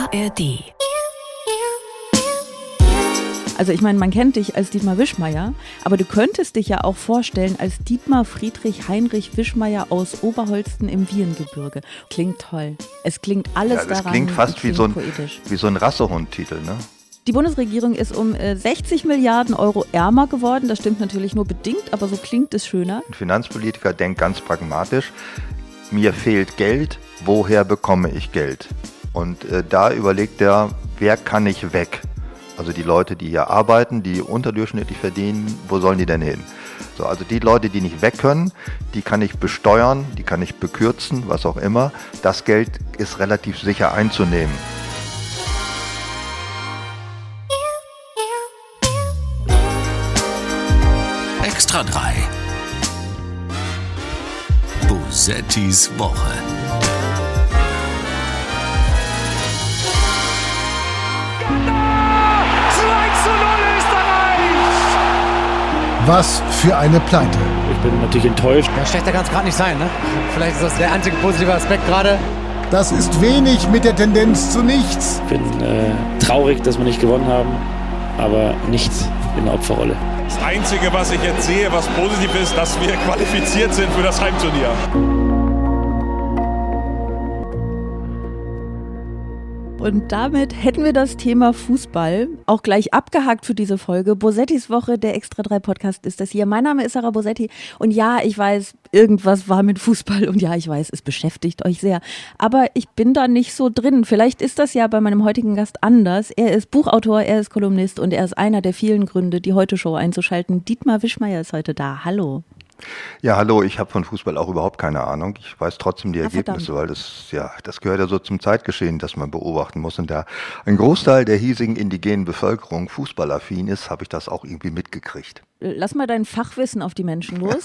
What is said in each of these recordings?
ARD. Also ich meine, man kennt dich als Dietmar Wischmeier, aber du könntest dich ja auch vorstellen als Dietmar Friedrich Heinrich Wischmeier aus Oberholsten im Wiehengebirge. Klingt toll. Es klingt alles daran. Das klingt fast wie so ein Rassehund-Titel, ne? Die Bundesregierung ist um 60 Milliarden Euro ärmer geworden. Das stimmt natürlich nur bedingt, aber so klingt es schöner. Ein Finanzpolitiker denkt ganz pragmatisch, mir fehlt Geld, woher bekomme ich Geld? Und da überlegt er, wer kann ich weg? Also die Leute, die hier arbeiten, die unterdurchschnittlich verdienen, wo sollen die denn hin? So, also die Leute, die nicht weg können, die kann ich besteuern, die kann ich bekürzen, was auch immer. Das Geld ist relativ sicher einzunehmen. Extra 3. Bosettis Woche. Was für eine Pleite. Ich bin natürlich enttäuscht. Ja, schlechter kann es gerade nicht sein, ne? Vielleicht ist das der einzige positive Aspekt gerade. Das ist wenig mit der Tendenz zu nichts. Ich bin traurig, dass wir nicht gewonnen haben, aber nicht in der Opferrolle. Das Einzige, was ich jetzt sehe, was positiv ist, dass wir qualifiziert sind für das Heimturnier. Und damit hätten wir das Thema Fußball auch gleich abgehakt für diese Folge. Bosettis Woche, der Extra 3 Podcast ist das hier. Mein Name ist Sarah Bosetti und ja, ich weiß, irgendwas war mit Fußball und ja, ich weiß, es beschäftigt euch sehr. Aber ich bin da nicht so drin. Vielleicht ist das ja bei meinem heutigen Gast anders. Er ist Buchautor, er ist Kolumnist und er ist einer der vielen Gründe, die Heute-Show einzuschalten. Dietmar Wischmeier ist heute da. Hallo. Ja, hallo, ich habe von Fußball auch überhaupt keine Ahnung. Ich weiß trotzdem die Ergebnisse, weil das gehört ja so zum Zeitgeschehen, das man beobachten muss. Und da ein Großteil der hiesigen indigenen Bevölkerung fußballaffin ist, habe ich das auch irgendwie mitgekriegt. Lass mal dein Fachwissen auf die Menschen los.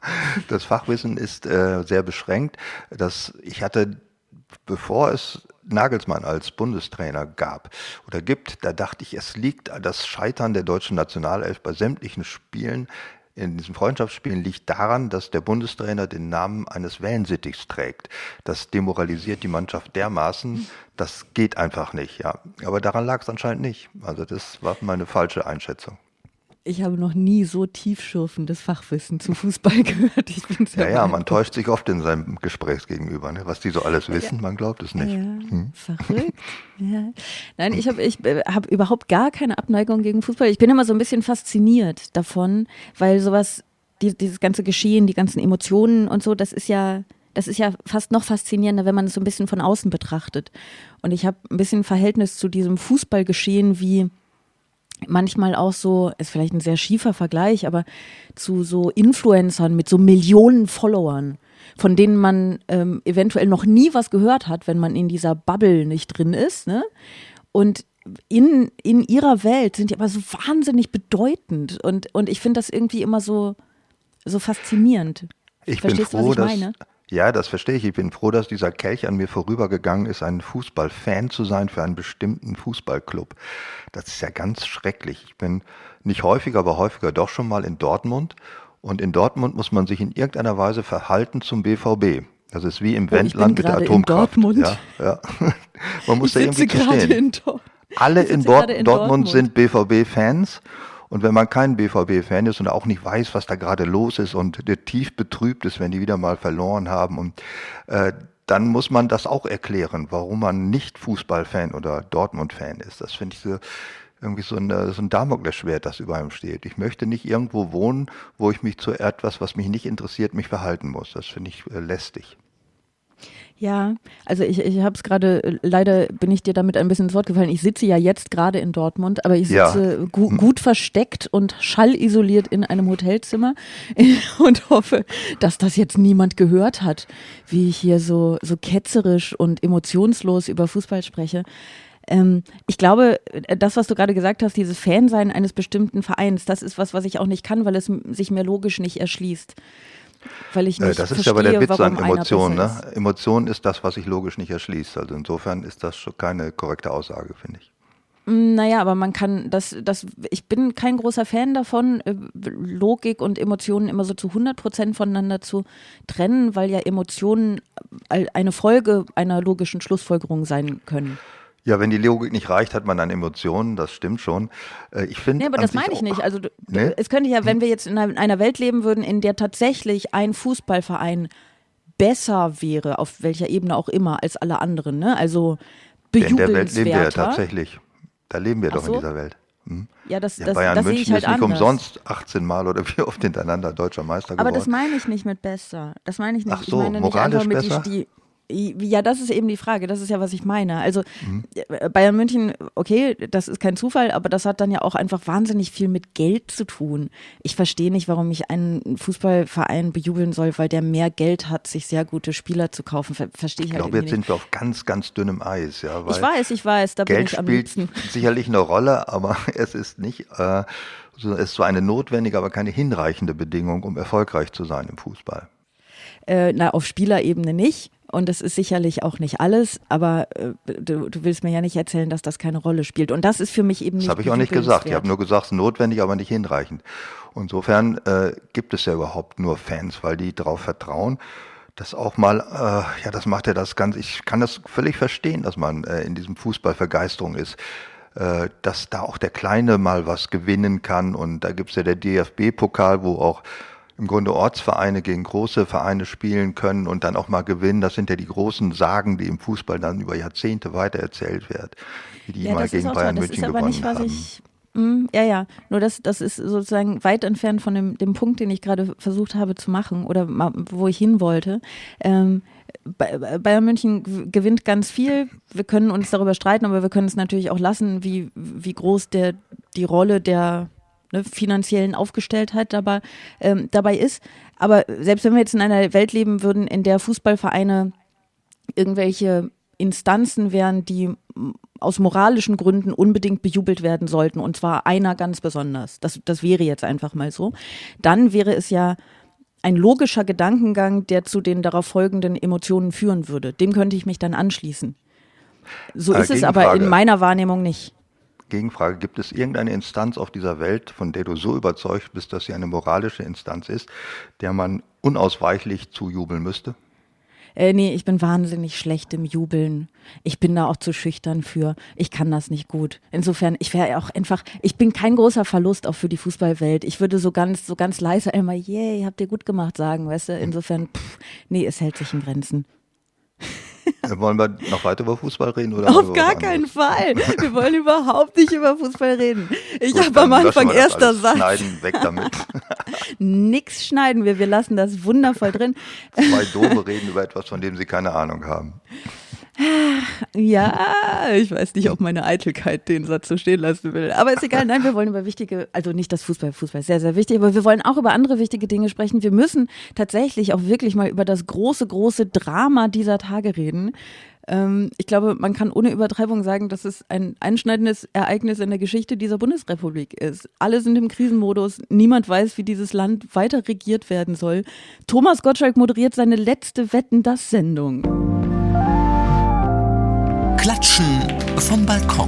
Das Fachwissen ist sehr beschränkt. Ich hatte, bevor es Nagelsmann als Bundestrainer gab oder gibt, da dachte ich, es liegt das Scheitern der deutschen Nationalelf bei sämtlichen Spielen in diesen Freundschaftsspielen liegt daran, dass der Bundestrainer den Namen eines Wellensittichs trägt. Das demoralisiert die Mannschaft dermaßen, das geht einfach nicht. Ja. Aber daran lag es anscheinend nicht. Also das war meine falsche Einschätzung. Ich habe noch nie so tiefschürfendes Fachwissen zu Fußball gehört. Ich bin sehr ja, man täuscht sich oft in seinem Gesprächsgegenüber, ne? Was die so alles wissen, man glaubt es nicht. Ja, verrückt. Ja. Nein, ich hab überhaupt gar keine Abneigung gegen Fußball. Ich bin immer so ein bisschen fasziniert davon, weil sowas, dieses ganze Geschehen, die ganzen Emotionen und so, das ist ja fast noch faszinierender, wenn man es so ein bisschen von außen betrachtet. Und ich habe ein bisschen Verhältnis zu diesem Fußballgeschehen wie manchmal auch so, ist vielleicht ein sehr schiefer Vergleich, aber zu so Influencern mit so Millionen Followern, von denen man eventuell noch nie was gehört hat, wenn man in dieser Bubble nicht drin ist, ne? Und in ihrer Welt sind die aber so wahnsinnig bedeutend und ich finde das irgendwie immer so faszinierend. Verstehst du, was ich meine? Ja, das verstehe ich. Ich bin froh, dass dieser Kelch an mir vorübergegangen ist, ein Fußballfan zu sein für einen bestimmten Fußballclub. Das ist ja ganz schrecklich. Ich bin nicht häufiger, aber häufiger doch schon mal in Dortmund. Und in Dortmund muss man sich in irgendeiner Weise verhalten zum BVB. Das ist wie im Wendland mit der Atomkraft. In Dortmund. Ja. Man muss da irgendwie zu stehen. Alle in Dortmund sind BVB-Fans. Und wenn man kein BVB-Fan ist und auch nicht weiß, was da gerade los ist und der tief betrübt ist, wenn die wieder mal verloren haben, und dann muss man das auch erklären, warum man nicht Fußballfan oder Dortmund-Fan ist. Das finde ich irgendwie so ein Damoklesschwert, das über einem steht. Ich möchte nicht irgendwo wohnen, wo ich mich zu etwas, was mich nicht interessiert, mich verhalten muss. Das finde ich lästig. Ja, also ich habe es gerade, leider bin ich dir damit ein bisschen ins Wort gefallen. Ich sitze ja jetzt gerade in Dortmund, aber ich sitze gut versteckt und schallisoliert in einem Hotelzimmer und hoffe, dass das jetzt niemand gehört hat, wie ich hier so ketzerisch und emotionslos über Fußball spreche. Ich glaube, das, was du gerade gesagt hast, dieses Fansein eines bestimmten Vereins, das ist was ich auch nicht kann, weil es sich mir logisch nicht erschließt. Weil ich nicht das ist verstehe, aber der Witz an warum Emotionen. einer besser Ne? Emotion ist das, was sich logisch nicht erschließt. Also insofern ist das schon keine korrekte Aussage, finde ich. Naja, aber man kann ich bin kein großer Fan davon, Logik und Emotionen immer so zu 100% voneinander zu trennen, weil ja Emotionen eine Folge einer logischen Schlussfolgerung sein können. Ja, wenn die Logik nicht reicht, hat man dann Emotionen, das stimmt schon. Ich finde, nee, aber das meine ich nicht. Also es könnte ja, wenn wir jetzt in einer Welt leben würden, in der tatsächlich ein Fußballverein besser wäre, auf welcher Ebene auch immer, als alle anderen, ne? Also bejubelswerter. In der Welt leben wir ja tatsächlich. Da leben wir doch in dieser Welt. Ja, das Bayern das München sehe ich halt ist nicht anders. umsonst 18 Mal oder wie oft hintereinander deutscher Meister geworden. Aber das meine ich nicht mit besser. Das meine ich nicht. Ach so, ich meine moralisch nicht einfach mit ja, das ist eben die Frage. Das ist ja, was ich meine. Also Bayern München, okay, das ist kein Zufall, aber das hat dann ja auch einfach wahnsinnig viel mit Geld zu tun. Ich verstehe nicht, warum ich einen Fußballverein bejubeln soll, weil der mehr Geld hat, sich sehr gute Spieler zu kaufen. Verstehe ich halt glaube, jetzt nicht. sind wir auf ganz, ganz dünnem Eis. Ja, weil Ich weiß, da bin ich am liebsten. Geld spielt sicherlich eine Rolle, aber es ist nicht, es ist zwar eine notwendige, aber keine hinreichende Bedingung, um erfolgreich zu sein im Fußball. Auf Spielerebene nicht. Und das ist sicherlich auch nicht alles, aber du willst mir ja nicht erzählen, dass das keine Rolle spielt. Und das ist für mich eben nicht. Das habe ich auch nicht gesagt. Ich habe nur gesagt, notwendig, aber nicht hinreichend. Insofern gibt es ja überhaupt nur Fans, weil die darauf vertrauen, dass auch mal, das macht ja das Ganze, ich kann das völlig verstehen, dass man in diesem Fußball Begeisterung ist, dass da auch der Kleine mal was gewinnen kann. Und da gibt es ja der DFB-Pokal, wo auch im Grunde Ortsvereine gegen große Vereine spielen können und dann auch mal gewinnen. Das sind ja die großen Sagen, die im Fußball dann über Jahrzehnte weitererzählt werden, wie die mal gegen Bayern München gewonnen haben. Ja, nur das ist sozusagen weit entfernt von dem Punkt, den ich gerade versucht habe zu machen oder wo ich hin wollte. Bayern München gewinnt ganz viel. Wir können uns darüber streiten, aber wir können es natürlich auch lassen, wie groß die Rolle der finanziellen Aufgestelltheit dabei ist. Aber selbst wenn wir jetzt in einer Welt leben würden, in der Fußballvereine irgendwelche Instanzen wären, die aus moralischen Gründen unbedingt bejubelt werden sollten, und zwar einer ganz besonders, das wäre jetzt einfach mal so, dann wäre es ja ein logischer Gedankengang, der zu den darauf folgenden Emotionen führen würde. Dem könnte ich mich dann anschließen. So ist es aber in meiner Wahrnehmung nicht. Gegenfrage, gibt es irgendeine Instanz auf dieser Welt, von der du so überzeugt bist, dass sie eine moralische Instanz ist, der man unausweichlich zujubeln müsste? Nee, ich bin wahnsinnig schlecht im Jubeln. Ich bin da auch zu schüchtern für. Ich kann das nicht gut. Insofern, ich wäre auch einfach, ich bin kein großer Verlust auch für die Fußballwelt. Ich würde so ganz leise einmal, yay, habt ihr gut gemacht sagen, weißt du? Insofern, nee, es hält sich in Grenzen. Wollen wir noch weiter über Fußball reden? Oder auf gar keinen Fall. Wir wollen überhaupt nicht über Fußball reden. Ich habe am Anfang erster Satz. Schneiden, weg damit. Nix schneiden wir lassen das wundervoll drin. Zwei Doofe reden über etwas, von dem sie keine Ahnung haben. Ja, ich weiß nicht, ob meine Eitelkeit den Satz so stehen lassen will. Aber ist egal, nein, wir wollen über wichtige, also nicht das Fußball ist sehr, sehr wichtig, aber wir wollen auch über andere wichtige Dinge sprechen. Wir müssen tatsächlich auch wirklich mal über das große, große Drama dieser Tage reden. Ich glaube, man kann ohne Übertreibung sagen, dass es ein einschneidendes Ereignis in der Geschichte dieser Bundesrepublik ist. Alle sind im Krisenmodus, niemand weiß, wie dieses Land weiter regiert werden soll. Thomas Gottschalk moderiert seine letzte Wetten-dass-Sendung. Klatschen vom Balkon.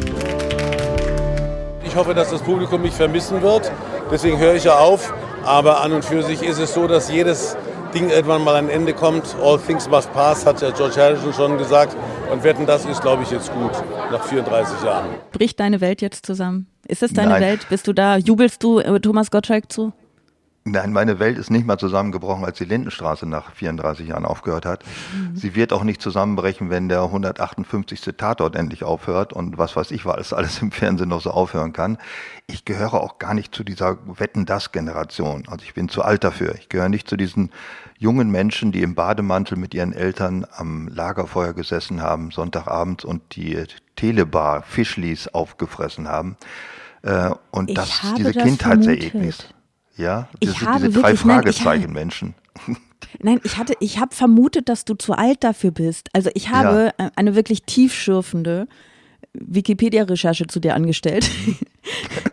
Ich hoffe, dass das Publikum mich vermissen wird. Deswegen höre ich ja auf. Aber an und für sich ist es so, dass jedes Ding irgendwann mal ein Ende kommt. All things must pass, hat ja George Harrison schon gesagt. Und Wetten, das ist, glaube ich, jetzt gut, nach 34 Jahren. Bricht deine Welt jetzt zusammen? Ist es deine Welt? Bist du da? Jubelst du Thomas Gottschalk zu? Nein, meine Welt ist nicht mal zusammengebrochen, als die Lindenstraße nach 34 Jahren aufgehört hat. Sie wird auch nicht zusammenbrechen, wenn der 158. Tatort endlich aufhört und was weiß ich, was alles im Fernsehen noch so aufhören kann. Ich gehöre auch gar nicht zu dieser Wetten-dass-Generation. Also ich bin zu alt dafür. Ich gehöre nicht zu diesen jungen Menschen, die im Bademantel mit ihren Eltern am Lagerfeuer gesessen haben, Sonntagabends und die Telebar Fischlis aufgefressen haben. Und diese Kindheit sehr eklig ist. Ja, diese drei Fragezeichen-Menschen. Nein, ich habe vermutet, dass du zu alt dafür bist. Also ich habe eine wirklich tiefschürfende Wikipedia-Recherche zu dir angestellt.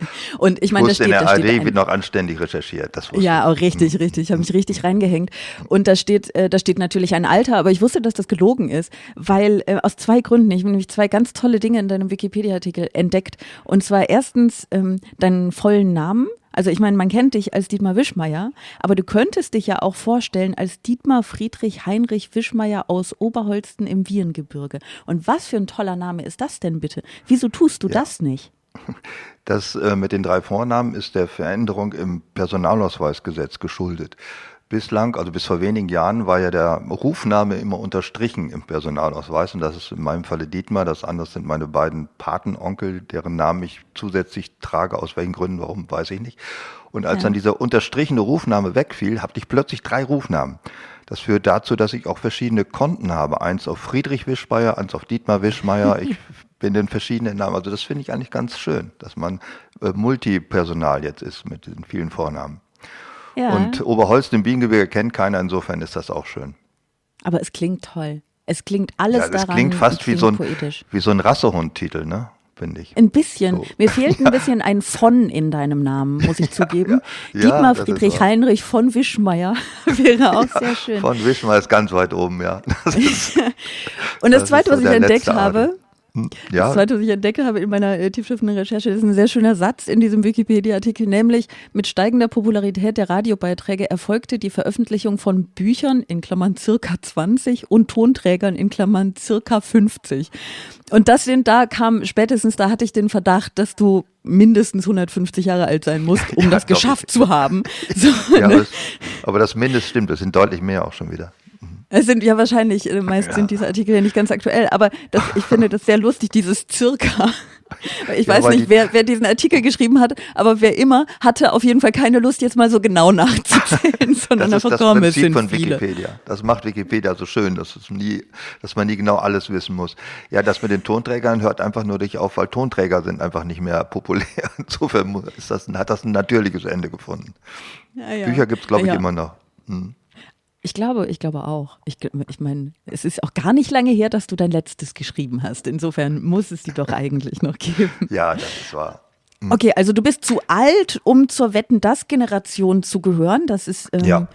Und ich meine, in der ARD wird noch anständig recherchiert. Das ja, auch richtig. Ich habe mich richtig reingehängt. Und da steht natürlich ein Alter, aber ich wusste, dass das gelogen ist, weil aus 2 Gründen. Ich habe nämlich 2 ganz tolle Dinge in deinem Wikipedia-Artikel entdeckt. Und zwar erstens deinen vollen Namen. Also ich meine, man kennt dich als Dietmar Wischmeier, aber du könntest dich ja auch vorstellen als Dietmar Friedrich Heinrich Wischmeier aus Oberholsten im Wiehengebirge. Und was für ein toller Name ist das denn bitte? Wieso tust du das nicht? Das mit den 3 Vornamen ist der Veränderung im Personalausweisgesetz geschuldet. Bislang, also bis vor wenigen Jahren, war ja der Rufname immer unterstrichen im Personalausweis und das ist in meinem Falle Dietmar, das andere sind meine beiden Patenonkel, deren Namen ich zusätzlich trage, aus welchen Gründen, warum, weiß ich nicht. Und als dann dieser unterstrichene Rufname wegfiel, hatte ich plötzlich 3 Rufnamen. Das führt dazu, dass ich auch verschiedene Konten habe, eins auf Friedrich Wischmeier, eins auf Dietmar Wischmeier, ich bin in verschiedenen Namen, also das finde ich eigentlich ganz schön, dass man Multipersonal jetzt ist mit den vielen Vornamen. Ja. Und Oberholsten im Wiehengebirge kennt keiner, insofern ist das auch schön. Aber es klingt toll. Es klingt alles daran. Es klingt fast wie so ein Rassehund-Titel, ne? Finde ich. Ein bisschen. So. Mir fehlt ein bisschen ein von in deinem Namen, muss ich zugeben. Dietmar Friedrich Heinrich von Wischmeier wäre auch sehr schön. Von Wischmeier ist ganz weit oben, ja. Und das Zweite, was ich entdeckt habe, das Zweite, was ich entdecke habe in meiner tiefschürfenden Recherche, ist ein sehr schöner Satz in diesem Wikipedia-Artikel, nämlich mit steigender Popularität der Radiobeiträge erfolgte die Veröffentlichung von Büchern in Klammern circa 20 und Tonträgern in Klammern circa 50. Und da hatte ich den Verdacht, dass du mindestens 150 Jahre alt sein musst, um das geschafft zu haben. So, ja, aber das Mindest stimmt, das sind deutlich mehr auch schon wieder. Es sind ja wahrscheinlich, meist sind diese Artikel ja nicht ganz aktuell, aber ich finde das sehr lustig, dieses circa. Ich weiß nicht, wer diesen Artikel geschrieben hat, aber wer immer, hatte auf jeden Fall keine Lust, jetzt mal so genau nachzuzählen, sondern das einfach ist das Prinzip von Wikipedia. Das macht Wikipedia so schön, dass man nie genau alles wissen muss. Ja, das mit den Tonträgern hört einfach nur dich auf, weil Tonträger sind einfach nicht mehr populär. Insofern hat das ein natürliches Ende gefunden. Ja. Bücher gibt es, glaube ich, immer noch. Ich glaube auch. Ich meine, es ist auch gar nicht lange her, dass du dein letztes geschrieben hast. Insofern muss es die doch eigentlich noch geben. Ja, das ist wahr. Okay, also du bist zu alt, um zur Wetten-dass-Generation zu gehören. Das ist,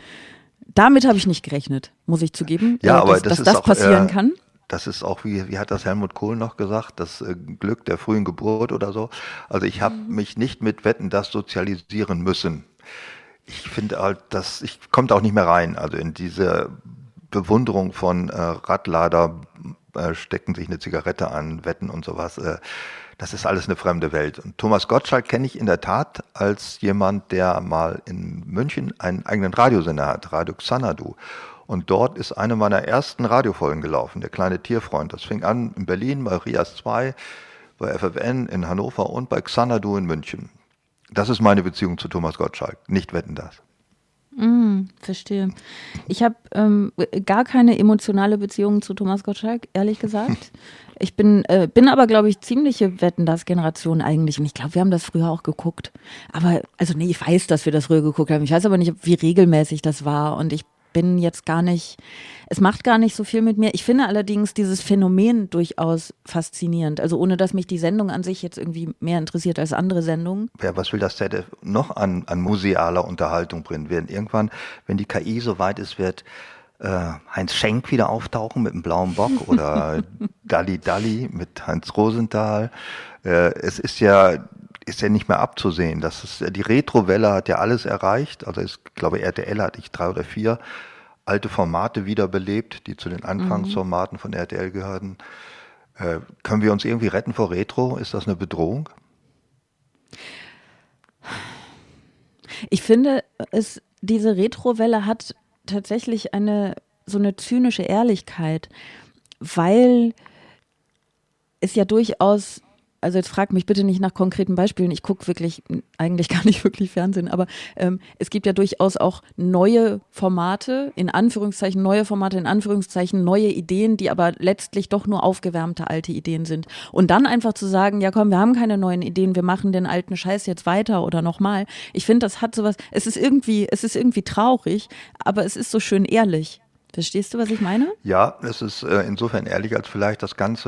damit habe ich nicht gerechnet, muss ich zugeben, aber dass das passieren kann. Das ist auch, wie hat das Helmut Kohl noch gesagt, das Glück der frühen Geburt oder so. Also ich habe mich nicht mit Wetten-dass sozialisieren müssen. Ich finde halt, kommt auch nicht mehr rein, also in diese Bewunderung von Radlader, stecken sich eine Zigarette an, Wetten und sowas, das ist alles eine fremde Welt. Und Thomas Gottschalk kenne ich in der Tat als jemand, der mal in München einen eigenen Radiosender hat, Radio Xanadu. Und dort ist eine meiner ersten Radiofolgen gelaufen, der kleine Tierfreund. Das fing an in Berlin, bei Rias 2, bei FFN in Hannover und bei Xanadu in München. Das ist meine Beziehung zu Thomas Gottschalk, nicht Wetten-dass. Verstehe. Ich habe gar keine emotionale Beziehung zu Thomas Gottschalk, ehrlich gesagt. Ich bin aber, glaube ich, ziemliche Wetten-dass-Generation eigentlich. Und ich glaube, wir haben das früher auch geguckt. Aber, ich weiß, dass wir das früher geguckt haben. Ich weiß aber nicht, wie regelmäßig das war. Und ich bin jetzt es macht gar nicht so viel mit mir. Ich finde allerdings dieses Phänomen durchaus faszinierend. Also ohne, dass mich die Sendung an sich jetzt irgendwie mehr interessiert als andere Sendungen. Ja, was will das ZDF noch an musealer Unterhaltung bringen? Irgendwann, wenn die KI so weit ist, wird Heinz Schenk wieder auftauchen mit dem blauen Bock oder Dalli Dalli mit Heinz Rosenthal. Es ist ja nicht mehr abzusehen. Die Retrowelle hat ja alles erreicht. Also ich glaube, RTL hatte 3 oder 4 alte Formate wiederbelebt, die zu den Anfangsformaten von RTL gehörten. Können wir uns irgendwie retten vor Retro? Ist das eine Bedrohung? Ich finde, diese Retrowelle hat tatsächlich so eine zynische Ehrlichkeit, weil es ja durchaus, also jetzt frag mich bitte nicht nach konkreten Beispielen, ich gucke eigentlich gar nicht wirklich Fernsehen, aber es gibt ja durchaus auch neue Formate, in Anführungszeichen, neue Ideen, die aber letztlich doch nur aufgewärmte alte Ideen sind. Und dann einfach zu sagen, ja komm, wir haben keine neuen Ideen, wir machen den alten Scheiß jetzt weiter oder nochmal. Ich finde, das hat sowas, es ist irgendwie traurig, aber es ist so schön ehrlich. Verstehst du, was ich meine? Ja, es ist insofern ehrlich, als vielleicht das ganze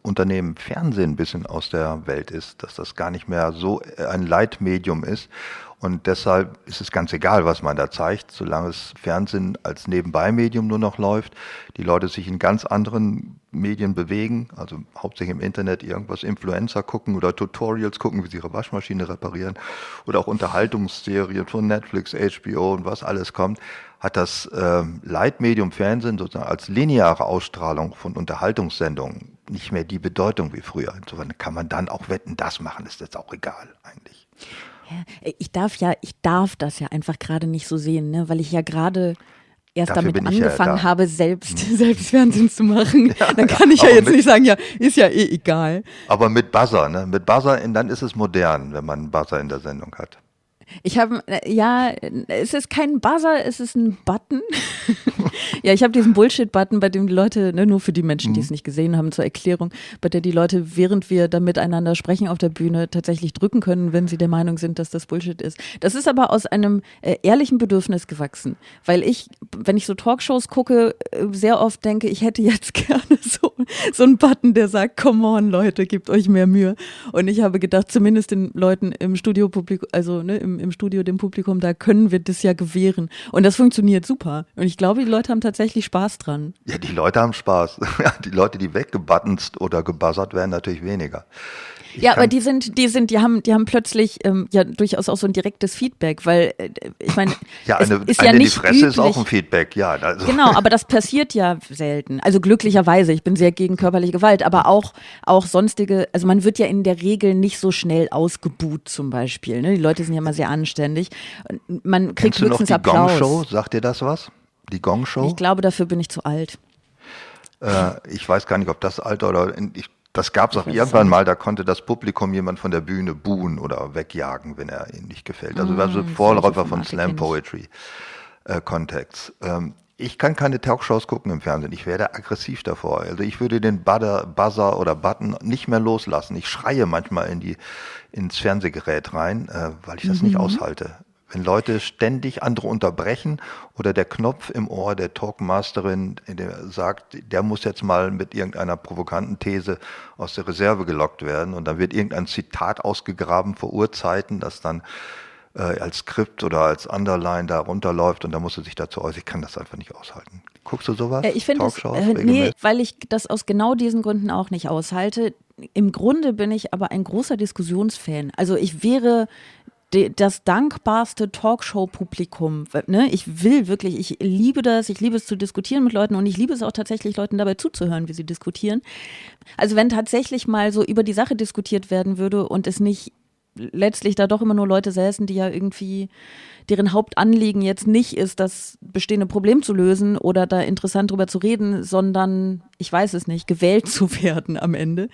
Unternehmen Fernsehen ein bisschen aus der Welt ist, dass das gar nicht mehr so ein Leitmedium ist. Und deshalb ist es ganz egal, was man da zeigt, solange das Fernsehen als Nebenbei-Medium nur noch läuft, die Leute sich in ganz anderen Medien bewegen, also hauptsächlich im Internet irgendwas Influencer gucken oder Tutorials gucken, wie sie ihre Waschmaschine reparieren oder auch Unterhaltungsserien von Netflix, HBO und was alles kommt, hat das Leitmedium Fernsehen sozusagen als lineare Ausstrahlung von Unterhaltungssendungen nicht mehr die Bedeutung wie früher. Insofern kann man dann auch Wetten, das machen, ist jetzt auch egal eigentlich. Ja, ich darf das ja einfach gerade nicht so sehen, ne? Weil ich ja gerade erst dafür damit angefangen habe, selbst Fernsehen zu machen. Ja, dann kann ich ja jetzt nicht sagen, ja, ist ja eh egal. Aber mit Buzzer, ne? Mit Buzzer, dann ist es modern, wenn man einen Buzzer in der Sendung hat. Ich habe, es ist kein Buzzer, es ist ein Button. Ja, ich habe diesen Bullshit-Button, bei dem die Leute, ne, nur für die Menschen, die es nicht gesehen haben, zur Erklärung, bei der die Leute, während wir da miteinander sprechen auf der Bühne, tatsächlich drücken können, wenn sie der Meinung sind, dass das Bullshit ist. Das ist aber aus einem ehrlichen Bedürfnis gewachsen, weil ich, wenn ich so Talkshows gucke, sehr oft denke, ich hätte jetzt gerne so einen Button, der sagt, come on Leute, gebt euch mehr Mühe. Und ich habe gedacht, zumindest den Leuten im Studiopublikum, also ne, im Studio, dem Publikum, da können wir das ja gewähren. Und das funktioniert super. Und ich glaube, die Leute haben tatsächlich Spaß dran. Ja, die Leute haben Spaß. Die Leute, die weggebuttonst oder gebuzzert werden, natürlich weniger. Aber die haben plötzlich ja durchaus auch so ein direktes Feedback, weil ich meine, ja, eine in die Fresse üblich. Ist auch ein Feedback, ja. Also. Genau, aber das passiert ja selten. Also glücklicherweise, ich bin sehr gegen körperliche Gewalt, aber auch sonstige, also man wird ja in der Regel nicht so schnell ausgebuht zum Beispiel. Ne? Die Leute sind ja immer sehr anständig. Man kriegt höchstens Applaus. Die Gong Show, sagt dir das was? Die Gong Show? Ich glaube, dafür bin ich zu alt. Ich weiß gar nicht, ob das Alter oder das gab es auch irgendwann mal, da konnte das Publikum jemand von der Bühne buhen oder wegjagen, wenn er ihnen nicht gefällt. Also war so ein Vorläufer von Slam Poetry Kontext. Ich kann keine Talkshows gucken im Fernsehen, ich werde aggressiv davor. Also ich würde den Buzzer oder Button nicht mehr loslassen. Ich schreie manchmal ins Fernsehgerät rein, weil ich das nicht aushalte. Wenn Leute ständig andere unterbrechen oder der Knopf im Ohr der Talkmasterin der sagt, der muss jetzt mal mit irgendeiner provokanten These aus der Reserve gelockt werden und dann wird irgendein Zitat ausgegraben vor Urzeiten, das dann als Skript oder als Underline da runterläuft und da muss er sich dazu äußern. Ich kann das einfach nicht aushalten. Guckst du sowas? Ich finde das, nee, weil ich das aus genau diesen Gründen auch nicht aushalte. Im Grunde bin ich aber ein großer Diskussionsfan. Also ich wäre das dankbarste Talkshow-Publikum, ne? Ich liebe das, ich liebe es zu diskutieren mit Leuten und ich liebe es auch tatsächlich, Leuten dabei zuzuhören, wie sie diskutieren. Also wenn tatsächlich mal so über die Sache diskutiert werden würde und es nicht letztlich da doch immer nur Leute säßen, die ja irgendwie, deren Hauptanliegen jetzt nicht ist, das bestehende Problem zu lösen oder da interessant drüber zu reden, sondern, ich weiß es nicht, gewählt zu werden am Ende.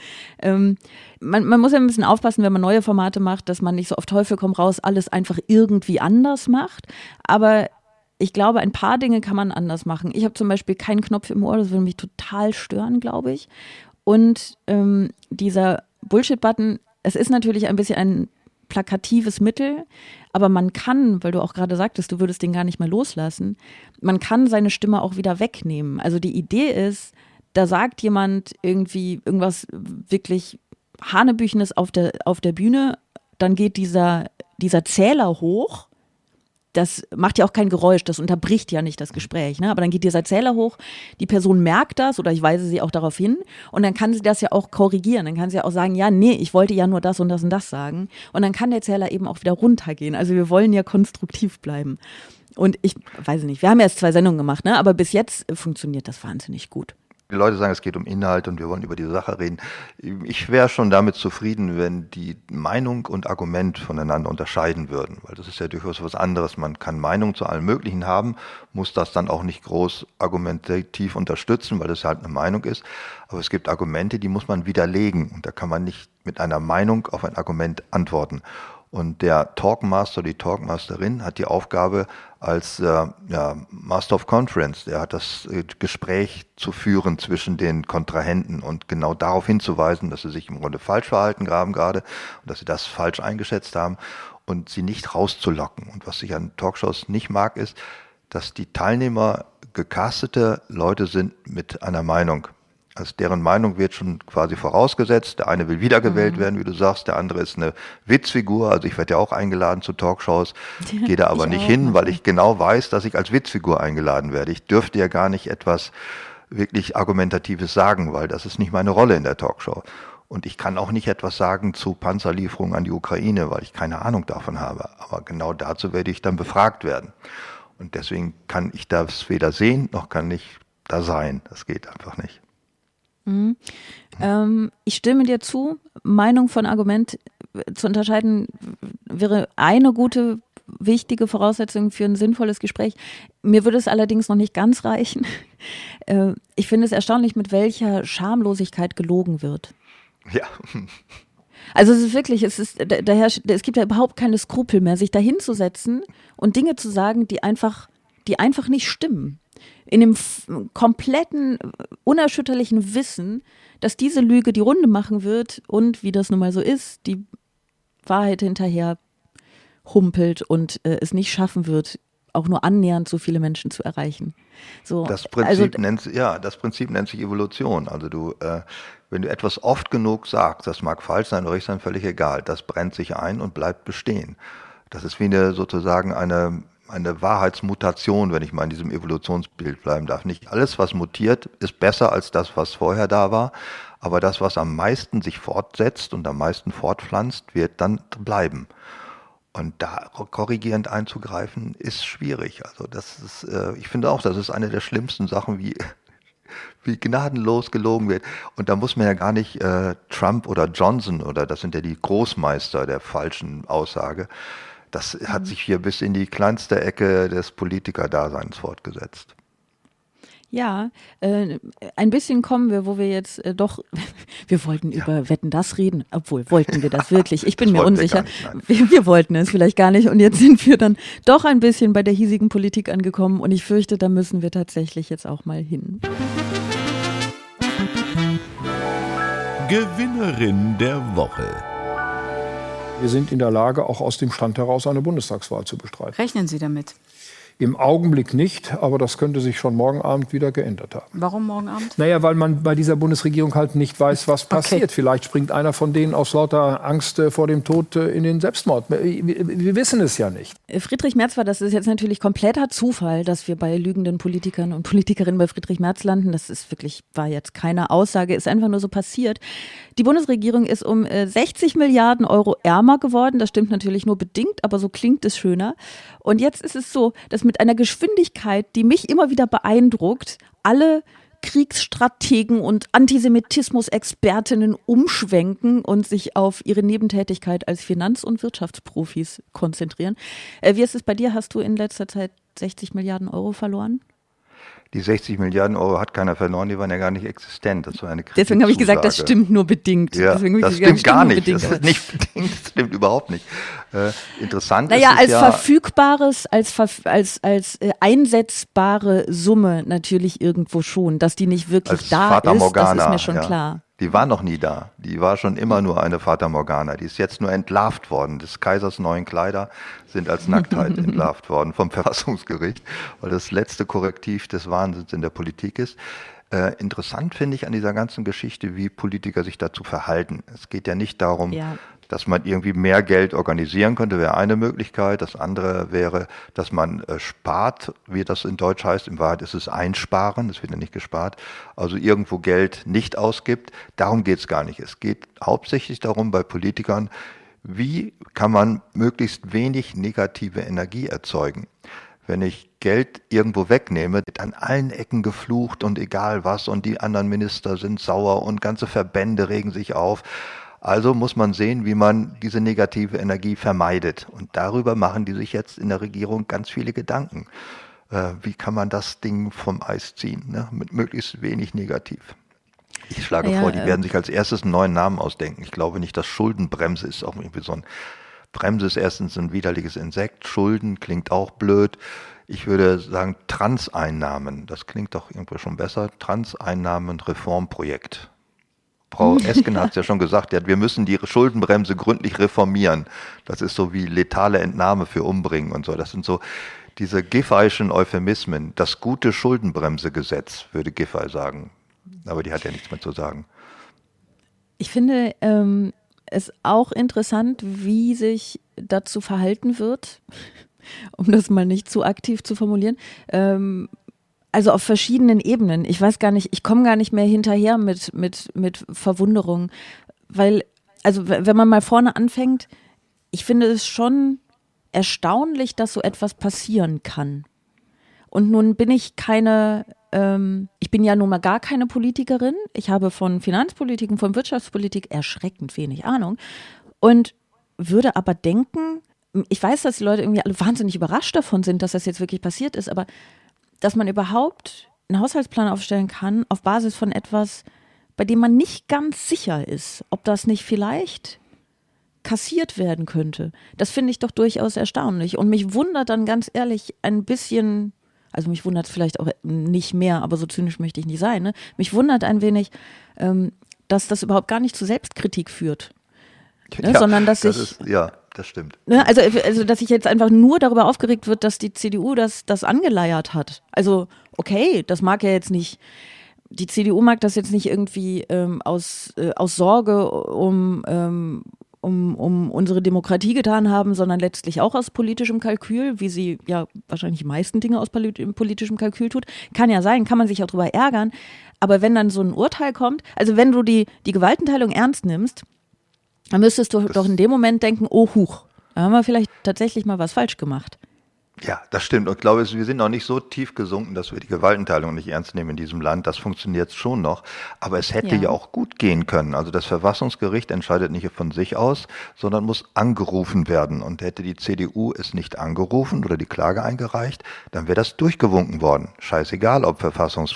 Man muss ja ein bisschen aufpassen, wenn man neue Formate macht, dass man nicht so auf Teufel komm raus alles einfach irgendwie anders macht. Aber ich glaube, ein paar Dinge kann man anders machen. Ich habe zum Beispiel keinen Knopf im Ohr, das würde mich total stören, glaube ich. Und dieser Bullshit-Button, es ist natürlich ein bisschen ein plakatives Mittel, aber man kann, weil du auch gerade sagtest, du würdest den gar nicht mehr loslassen, man kann seine Stimme auch wieder wegnehmen. Also die Idee ist, da sagt jemand irgendwie irgendwas wirklich Hanebüchenes auf der Bühne, dann geht dieser Zähler hoch. Das macht ja auch kein Geräusch, das unterbricht ja nicht das Gespräch, ne? Aber dann geht dieser Zähler hoch, die Person merkt das oder ich weise sie auch darauf hin und dann kann sie das ja auch korrigieren, dann kann sie ja auch sagen, ja, nee, ich wollte ja nur das und das und das sagen und dann kann der Zähler eben auch wieder runtergehen. Also wir wollen ja konstruktiv bleiben und ich weiß nicht, wir haben erst 2 Sendungen gemacht, ne? Aber bis jetzt funktioniert das wahnsinnig gut. Die Leute sagen, es geht um Inhalt und wir wollen über die Sache reden. Ich wäre schon damit zufrieden, wenn die Meinung und Argument voneinander unterscheiden würden, weil das ist ja durchaus was anderes. Man kann Meinung zu allem Möglichen haben, muss das dann auch nicht groß argumentativ unterstützen, weil das halt eine Meinung ist. Aber es gibt Argumente, die muss man widerlegen und da kann man nicht mit einer Meinung auf ein Argument antworten. Und der Talkmaster, die Talkmasterin hat die Aufgabe als Master of Conference, der hat das Gespräch zu führen zwischen den Kontrahenten und genau darauf hinzuweisen, dass sie sich im Grunde falsch verhalten haben gerade und dass sie das falsch eingeschätzt haben und sie nicht rauszulocken. Und was ich an Talkshows nicht mag, ist, dass die Teilnehmer gecastete Leute sind mit einer Meinung. Also deren Meinung wird schon quasi vorausgesetzt. Der eine will wiedergewählt werden, wie du sagst. Der andere ist eine Witzfigur. Also ich werde ja auch eingeladen zu Talkshows, gehe da aber nicht hin, weil ich genau weiß, dass ich als Witzfigur eingeladen werde. Ich dürfte ja gar nicht etwas wirklich Argumentatives sagen, weil das ist nicht meine Rolle in der Talkshow. Und ich kann auch nicht etwas sagen zu Panzerlieferungen an die Ukraine, weil ich keine Ahnung davon habe. Aber genau dazu werde ich dann befragt werden. Und deswegen kann ich das weder sehen, noch kann ich da sein. Das geht einfach nicht. Ich stimme dir zu. Meinung von Argument zu unterscheiden wäre eine gute, wichtige Voraussetzung für ein sinnvolles Gespräch. Mir würde es allerdings noch nicht ganz reichen. Ich finde es erstaunlich, mit welcher Schamlosigkeit gelogen wird. Ja. Also es ist wirklich, es gibt ja überhaupt keine Skrupel mehr, sich da hinzusetzen und Dinge zu sagen, die einfach nicht stimmen. In dem kompletten, unerschütterlichen Wissen, dass diese Lüge die Runde machen wird und, wie das nun mal so ist, die Wahrheit hinterher humpelt und es nicht schaffen wird, auch nur annähernd so viele Menschen zu erreichen. So, das Prinzip nennt sich Evolution. Also wenn du etwas oft genug sagst, das mag falsch sein oder richtig sein, völlig egal, das brennt sich ein und bleibt bestehen. Das ist wie sozusagen eine Wahrheitsmutation, wenn ich mal in diesem Evolutionsbild bleiben darf. Nicht alles, was mutiert, ist besser als das, was vorher da war, aber das, was am meisten sich fortsetzt und am meisten fortpflanzt, wird dann bleiben. Und da korrigierend einzugreifen, ist schwierig. Also ich finde auch, das ist eine der schlimmsten Sachen, wie gnadenlos gelogen wird. Und da muss man ja gar nicht Trump oder Johnson, oder das sind ja die Großmeister der falschen Aussage, das hat sich hier bis in die kleinste Ecke des Politikerdaseins fortgesetzt. Ja, ein bisschen kommen wir, wo wir jetzt wir wollten über Wetten, das reden, obwohl, wollten wir das wirklich? Ich bin mir unsicher. Wir wollten es vielleicht gar nicht und jetzt sind wir dann doch ein bisschen bei der hiesigen Politik angekommen und ich fürchte, da müssen wir tatsächlich jetzt auch mal hin. Gewinnerin der Woche. Wir sind in der Lage, auch aus dem Stand heraus eine Bundestagswahl zu bestreiten. Rechnen Sie damit? Im Augenblick nicht, aber das könnte sich schon morgen Abend wieder geändert haben. Warum morgen Abend? Naja, weil man bei dieser Bundesregierung halt nicht weiß, was passiert. Okay. Vielleicht springt einer von denen aus lauter Angst vor dem Tod in den Selbstmord. Wir wissen es ja nicht. Friedrich Merz das ist jetzt natürlich kompletter Zufall, dass wir bei lügenden Politikern und Politikerinnen bei Friedrich Merz landen. Das ist war jetzt keine Aussage, ist einfach nur so passiert. Die Bundesregierung ist um 60 Milliarden Euro ärmer geworden. Das stimmt natürlich nur bedingt, aber so klingt es schöner. Und jetzt ist es so, dass mit einer Geschwindigkeit, die mich immer wieder beeindruckt, alle Kriegsstrategen und Antisemitismus-Expertinnen umschwenken und sich auf ihre Nebentätigkeit als Finanz- und Wirtschaftsprofis konzentrieren. Wie ist es bei dir? Hast du in letzter Zeit 60 Milliarden Euro verloren? Die 60 Milliarden Euro hat keiner verloren, die waren ja gar nicht existent. Das war eine Deswegen habe ich gesagt, das stimmt nur bedingt. Ja, das stimmt gar nicht. Das ist nicht bedingt, das stimmt überhaupt nicht. Interessant ist es als verfügbares, als einsetzbare Summe natürlich irgendwo schon. Dass die nicht wirklich da ist, das ist mir schon klar. Die war noch nie da. Die war schon immer nur eine Fata Morgana. Die ist jetzt nur entlarvt worden. Des Kaisers neuen Kleider sind als Nacktheit entlarvt worden vom Verfassungsgericht, weil das letzte Korrektiv des Wahnsinns in der Politik ist. Interessant finde ich an dieser ganzen Geschichte, wie Politiker sich dazu verhalten. Es geht ja nicht darum, dass man irgendwie mehr Geld organisieren könnte, wäre eine Möglichkeit. Das andere wäre, dass man spart, wie das in Deutsch heißt. In Wahrheit ist es einsparen, das wird ja nicht gespart. Also irgendwo Geld nicht ausgibt. Darum geht es gar nicht. Es geht hauptsächlich darum, bei Politikern, wie kann man möglichst wenig negative Energie erzeugen. Wenn ich Geld irgendwo wegnehme, wird an allen Ecken geflucht und egal was und die anderen Minister sind sauer und ganze Verbände regen sich auf. Also muss man sehen, wie man diese negative Energie vermeidet. Und darüber machen die sich jetzt in der Regierung ganz viele Gedanken. Wie kann man das Ding vom Eis ziehen, ne? Mit möglichst wenig negativ. Ich schlage vor, die werden sich als erstes einen neuen Namen ausdenken. Ich glaube nicht, dass Schuldenbremse ist auch irgendwie so ein... Bremse ist erstens ein widerliches Insekt, Schulden klingt auch blöd. Ich würde sagen Transeinnahmen, das klingt doch irgendwo schon besser. Transeinnahmen-Reformprojekt. Frau Esken hat es ja schon gesagt, wir müssen die Schuldenbremse gründlich reformieren. Das ist so wie letale Entnahme für Umbringen und so. Das sind so diese Giffey'schen Euphemismen. Das gute Schuldenbremsegesetz, würde Giffey sagen. Aber die hat ja nichts mehr zu sagen. Ich finde es auch interessant, wie sich dazu verhalten wird, um das mal nicht zu aktiv zu formulieren. Also auf verschiedenen Ebenen. Ich weiß gar nicht, ich komme gar nicht mehr hinterher mit Verwunderung. Weil, also wenn man mal vorne anfängt, ich finde es schon erstaunlich, dass so etwas passieren kann. Und nun bin ich ich bin ja nun mal gar keine Politikerin. Ich habe von Finanzpolitik und von Wirtschaftspolitik erschreckend wenig Ahnung. Und würde aber denken, ich weiß, dass die Leute irgendwie alle wahnsinnig überrascht davon sind, dass das jetzt wirklich passiert ist, aber dass man überhaupt einen Haushaltsplan aufstellen kann auf Basis von etwas, bei dem man nicht ganz sicher ist, ob das nicht vielleicht kassiert werden könnte. Das finde ich doch durchaus erstaunlich. Und mich wundert dann ganz ehrlich ein bisschen, also mich wundert es vielleicht auch nicht mehr, aber so zynisch möchte ich nicht sein, ne? Mich wundert ein wenig, dass das überhaupt gar nicht zu Selbstkritik führt. Ne? Ja, sondern dass das stimmt. Ne? Also dass sich jetzt einfach nur darüber aufgeregt wird, dass die CDU das angeleiert hat. Also okay, das mag ja jetzt nicht, die CDU mag das jetzt nicht irgendwie aus Sorge um unsere Demokratie getan haben, sondern letztlich auch aus politischem Kalkül, wie sie ja wahrscheinlich die meisten Dinge aus politischem Kalkül tut. Kann ja sein, kann man sich auch drüber ärgern. Aber wenn dann so ein Urteil kommt, also wenn du die Gewaltenteilung ernst nimmst, dann müsstest du doch in dem Moment denken, oh huch, da haben wir vielleicht tatsächlich mal was falsch gemacht. Ja, das stimmt. Und ich glaube, wir sind noch nicht so tief gesunken, dass wir die Gewaltenteilung nicht ernst nehmen in diesem Land. Das funktioniert schon noch. Aber es hätte ja auch gut gehen können. Also das Verfassungsgericht entscheidet nicht von sich aus, sondern muss angerufen werden. Und hätte die CDU es nicht angerufen oder die Klage eingereicht, dann wäre das durchgewunken worden. Scheißegal, ob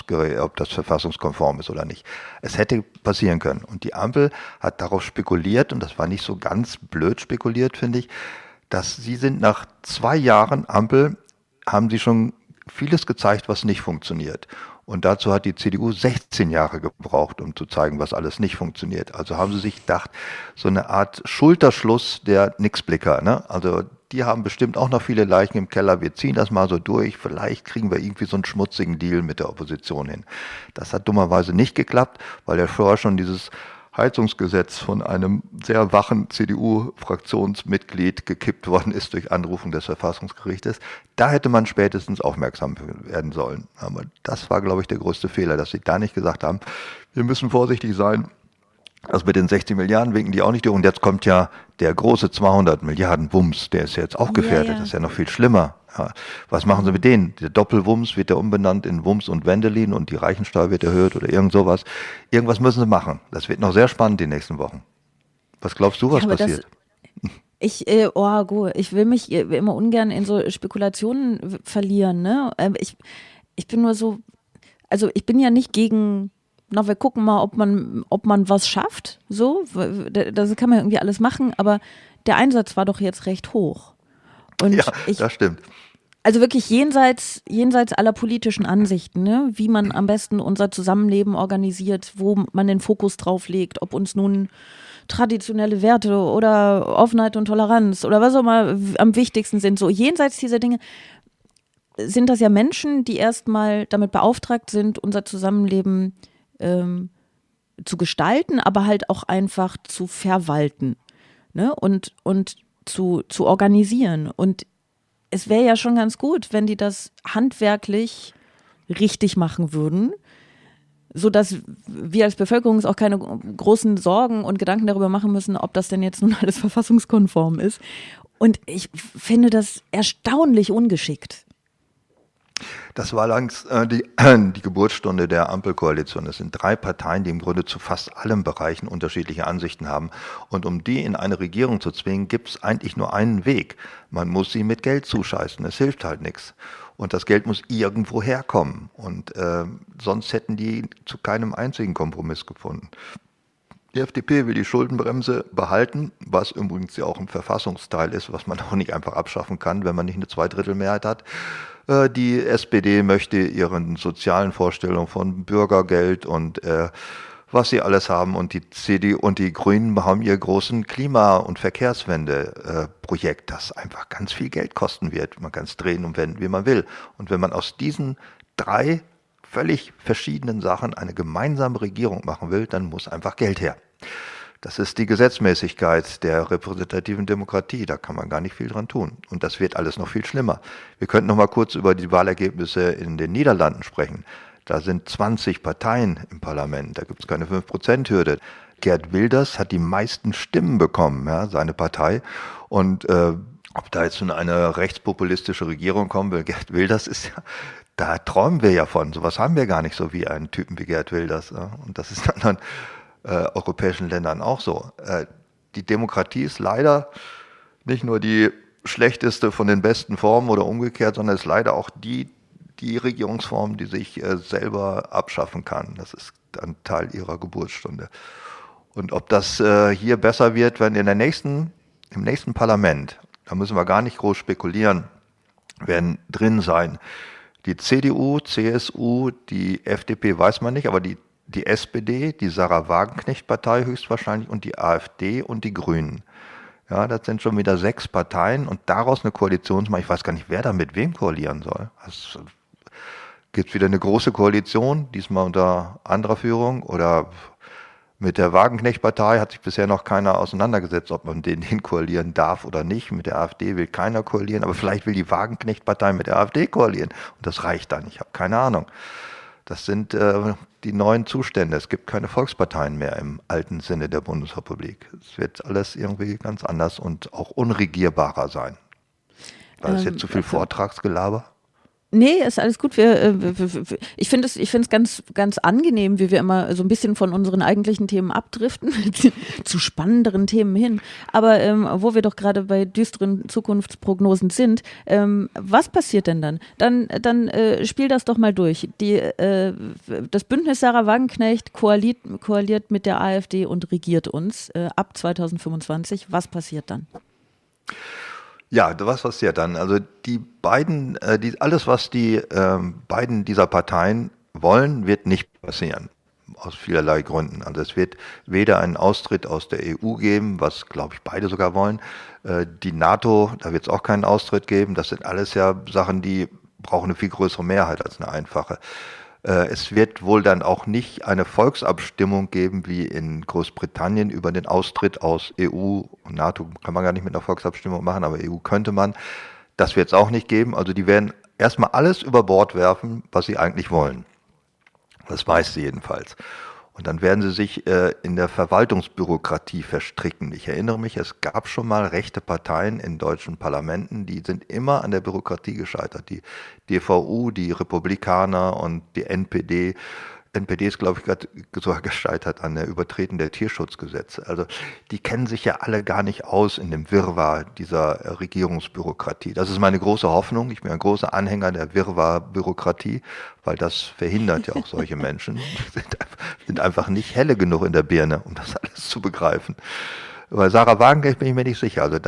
das verfassungskonform ist oder nicht. Es hätte passieren können. Und die Ampel hat darauf spekuliert, und das war nicht so ganz blöd spekuliert, finde ich, dass sie sind nach 2 Jahren Ampel, haben sie schon vieles gezeigt, was nicht funktioniert. Und dazu hat die CDU 16 Jahre gebraucht, um zu zeigen, was alles nicht funktioniert. Also haben sie sich gedacht, so eine Art Schulterschluss der Nixblicker, ne? Also die haben bestimmt auch noch viele Leichen im Keller. Wir ziehen das mal so durch. Vielleicht kriegen wir irgendwie so einen schmutzigen Deal mit der Opposition hin. Das hat dummerweise nicht geklappt, weil ja vorher schon dieses Heizungsgesetz von einem sehr wachen CDU-Fraktionsmitglied gekippt worden ist durch Anrufung des Verfassungsgerichtes. Da hätte man spätestens aufmerksam werden sollen. Aber das war, glaube ich, der größte Fehler, dass sie da nicht gesagt haben, wir müssen vorsichtig sein. Also mit den 60 Milliarden winken die auch nicht durch. Und jetzt kommt ja der große 200 Milliarden Wumms, der ist ja jetzt auch gefährdet. Das ist ja noch viel schlimmer. Ja. Was machen sie mit denen? Der Doppelwumms wird ja umbenannt in Wumms und Wendelin und die Reichensteuer wird erhöht oder irgend sowas. Irgendwas müssen sie machen. Das wird noch sehr spannend die nächsten Wochen. Was glaubst du, was passiert? Ich will mich immer ungern in so Spekulationen verlieren. Ne? Ich bin nur so, also ich bin ja nicht gegen, wir gucken mal, ob man was schafft. So, das kann man irgendwie alles machen, aber der Einsatz war doch jetzt recht hoch. Und ja, das stimmt. Also wirklich jenseits aller politischen Ansichten, ne? Wie man am besten unser Zusammenleben organisiert, wo man den Fokus drauf legt, ob uns nun traditionelle Werte oder Offenheit und Toleranz oder was auch immer am wichtigsten sind. So jenseits dieser Dinge sind das ja Menschen, die erstmal damit beauftragt sind, unser Zusammenleben zu gestalten, aber halt auch einfach zu verwalten, ne? Und zu organisieren. Und es wäre ja schon ganz gut, wenn die das handwerklich richtig machen würden, sodass wir als Bevölkerung uns auch keine großen Sorgen und Gedanken darüber machen müssen, ob das denn jetzt nun alles verfassungskonform ist. Und ich finde das erstaunlich ungeschickt. Das war längst die Geburtsstunde der Ampelkoalition. Es sind 3 Parteien, die im Grunde zu fast allen Bereichen unterschiedliche Ansichten haben. Und um die in eine Regierung zu zwingen, gibt es eigentlich nur einen Weg. Man muss sie mit Geld zuscheißen. Es hilft halt nichts. Und das Geld muss irgendwo herkommen. Und sonst hätten die zu keinem einzigen Kompromiss gefunden. Die FDP will die Schuldenbremse behalten, was übrigens ja auch ein Verfassungsteil ist, was man auch nicht einfach abschaffen kann, wenn man nicht eine 2/3-Mehrheit hat. Die SPD möchte ihren sozialen Vorstellungen von Bürgergeld und was sie alles haben. Und die CDU und die Grünen haben ihr großen Klima- und Verkehrswende-Projekt, das einfach ganz viel Geld kosten wird. Man kann es drehen und wenden, wie man will. Und wenn man aus diesen 3 völlig verschiedenen Sachen eine gemeinsame Regierung machen will, dann muss einfach Geld her. Das ist die Gesetzmäßigkeit der repräsentativen Demokratie. Da kann man gar nicht viel dran tun. Und das wird alles noch viel schlimmer. Wir könnten noch mal kurz über die Wahlergebnisse in den Niederlanden sprechen. Da sind 20 Parteien im Parlament. Da gibt es keine 5%-Hürde. Geert Wilders hat die meisten Stimmen bekommen, ja, seine Partei. Und ob da jetzt eine rechtspopulistische Regierung kommen will, Geert Wilders ist ja, da träumen wir ja von. Sowas haben wir gar nicht so wie einen Typen wie Geert Wilders. Ja. Und das ist in anderen europäischen Ländern auch so. Die Demokratie ist leider nicht nur die schlechteste von den besten Formen oder umgekehrt, sondern ist leider auch die Regierungsform, die sich selber abschaffen kann. Das ist ein Teil ihrer Geburtsstunde. Und ob das hier besser wird, wenn im nächsten Parlament, da müssen wir gar nicht groß spekulieren, werden drin sein die CDU, CSU, die FDP weiß man nicht, aber die SPD, die Sarah Wagenknecht-Partei höchstwahrscheinlich und die AfD und die Grünen. Ja, das sind schon wieder 6 Parteien und daraus eine Koalition zu machen. Ich weiß gar nicht, wer da mit wem koalieren soll. Es gibt wieder eine große Koalition, diesmal unter anderer Führung oder mit der Wagenknecht-Partei hat sich bisher noch keiner auseinandergesetzt, ob man den koalieren darf oder nicht. Mit der AfD will keiner koalieren, aber vielleicht will die Wagenknecht-Partei mit der AfD koalieren und das reicht dann. Ich habe keine Ahnung. Das sind die neuen Zustände. Es gibt keine Volksparteien mehr im alten Sinne der Bundesrepublik. Es wird alles irgendwie ganz anders und auch unregierbarer sein. War das jetzt zu viel Vortragsgelaber? Nee, ist alles gut. Ich finde es ganz, ganz angenehm, wie wir immer so ein bisschen von unseren eigentlichen Themen abdriften, zu spannenderen Themen hin. Aber wo wir doch gerade bei düsteren Zukunftsprognosen sind, was passiert denn dann? Dann spiel das doch mal durch. Das Bündnis Sarah Wagenknecht koaliert mit der AfD und regiert uns ab 2025. Was passiert dann? Ja, was passiert dann? Also die beiden, alles was die beiden dieser Parteien wollen, wird nicht passieren. Aus vielerlei Gründen. Also es wird weder einen Austritt aus der EU geben, was glaube ich beide sogar wollen. Die NATO, da wird es auch keinen Austritt geben. Das sind alles ja Sachen, die brauchen eine viel größere Mehrheit als eine einfache. Es wird wohl dann auch nicht eine Volksabstimmung geben wie in Großbritannien über den Austritt aus EU und NATO. Kann man gar nicht mit einer Volksabstimmung machen, aber EU könnte man. Das wird es auch nicht geben. Also die werden erstmal alles über Bord werfen, was sie eigentlich wollen. Das weiß sie jedenfalls. Und dann werden sie sich in der Verwaltungsbürokratie verstricken. Ich erinnere mich, es gab schon mal rechte Parteien in deutschen Parlamenten, die sind immer an der Bürokratie gescheitert. Die DVU, die Republikaner und die NPD. NPD ist, glaube ich, sogar gescheitert an der Übertreten der Tierschutzgesetze. Also die kennen sich ja alle gar nicht aus in dem Wirrwarr dieser Regierungsbürokratie. Das ist meine große Hoffnung. Ich bin ein großer Anhänger der Wirrwarr-Bürokratie, weil das verhindert ja auch solche Menschen. Die sind einfach nicht helle genug in der Birne, um das alles zu begreifen. Bei Sarah Wagenknecht bin ich mir nicht sicher. Also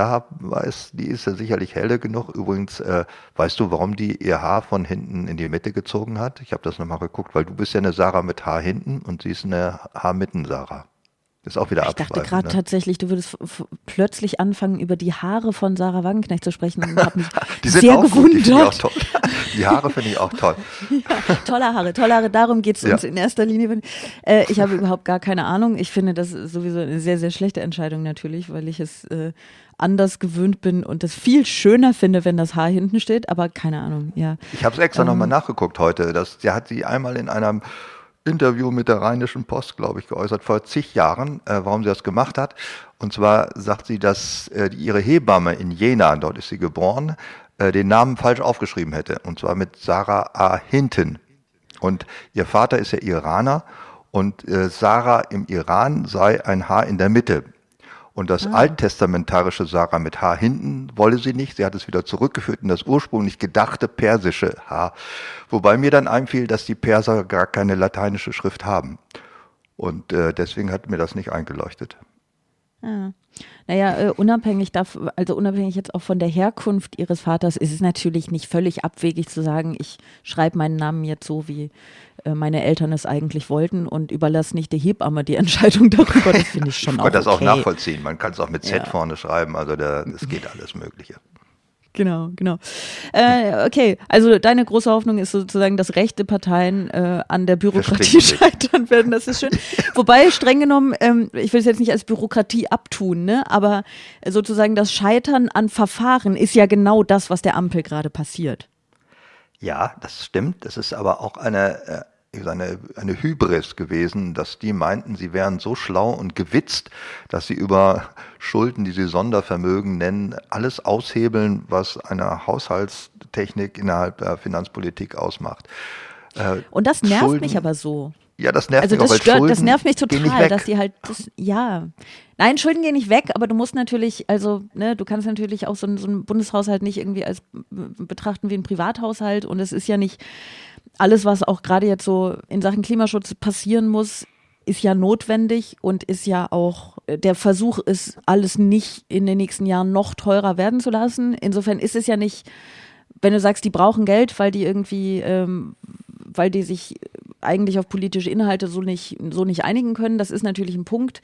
die ist ja sicherlich helle genug. Übrigens, weißt du, warum die ihr Haar von hinten in die Mitte gezogen hat? Ich habe das nochmal geguckt, weil du bist ja eine Sarah mit Haar hinten und sie ist eine Haarmitten-Sarah. Das ist auch wieder abschweifend. Ich dachte gerade tatsächlich, du würdest plötzlich anfangen, über die Haare von Sarah Wagenknecht zu sprechen und habe mich die sind sehr auch gewundert. Gut, die finde ich auch toll. Die Haare finde ich auch toll. Ja, tolle Haare, darum geht es uns in erster Linie. Ich habe überhaupt gar keine Ahnung. Ich finde das sowieso eine sehr, sehr schlechte Entscheidung natürlich, weil ich es anders gewöhnt bin und das viel schöner finde, wenn das Haar hinten steht, aber keine Ahnung, ja. Ich habe es extra nochmal nachgeguckt heute. Der hat sie einmal in einem Interview mit der Rheinischen Post, glaube ich, geäußert, vor zig Jahren, warum sie das gemacht hat. Und zwar sagt sie, dass ihre Hebamme in Jena, dort ist sie geboren, den Namen falsch aufgeschrieben hätte. Und zwar mit Sarah A. hinten. Und ihr Vater ist ja Iraner und Sarah im Iran sei ein Haar in der Mitte. Und das alttestamentarische Sarah mit Haar hinten wolle sie nicht. Sie hat es wieder zurückgeführt in das ursprünglich gedachte persische Haar. Wobei mir dann einfiel, dass die Perser gar keine lateinische Schrift haben. Und deswegen hat mir das nicht eingeleuchtet. Ja. Naja, unabhängig jetzt auch von der Herkunft ihres Vaters, ist es natürlich nicht völlig abwegig zu sagen, ich schreibe meinen Namen jetzt so, wie meine Eltern es eigentlich wollten und überlasse nicht der Hebamme die Entscheidung darüber. Das finde ich schon auch okay. Man kann das auch nachvollziehen. Man kann es auch mit Z vorne schreiben. Also es geht alles Mögliche. Genau. Okay, also deine große Hoffnung ist sozusagen, dass rechte Parteien an der Bürokratie scheitern werden, das ist schön. Wobei, streng genommen, ich will es jetzt nicht als Bürokratie abtun, ne? Aber sozusagen das Scheitern an Verfahren ist ja genau das, was der Ampel gerade passiert. Ja, das stimmt. Das ist aber auch eine Hybris gewesen, dass die meinten, sie wären so schlau und gewitzt, dass sie über Schulden, die sie Sondervermögen nennen, alles aushebeln, was eine Haushaltstechnik innerhalb der Finanzpolitik ausmacht. Und das nervt mich aber so. Ja, das nervt mich auch, weil Schulden das nervt mich total, dass die halt, Nein, Schulden gehen nicht weg, aber du musst natürlich, du kannst natürlich auch so einen Bundeshaushalt nicht irgendwie als betrachten wie ein Privathaushalt und es ist ja nicht alles, was auch gerade jetzt so in Sachen Klimaschutz passieren muss, ist ja notwendig und ist ja auch, der Versuch ist, alles nicht in den nächsten Jahren noch teurer werden zu lassen. Insofern ist es ja nicht, wenn du sagst, die brauchen Geld, weil die irgendwie, weil die sich eigentlich auf politische Inhalte so nicht einigen können, das ist natürlich ein Punkt.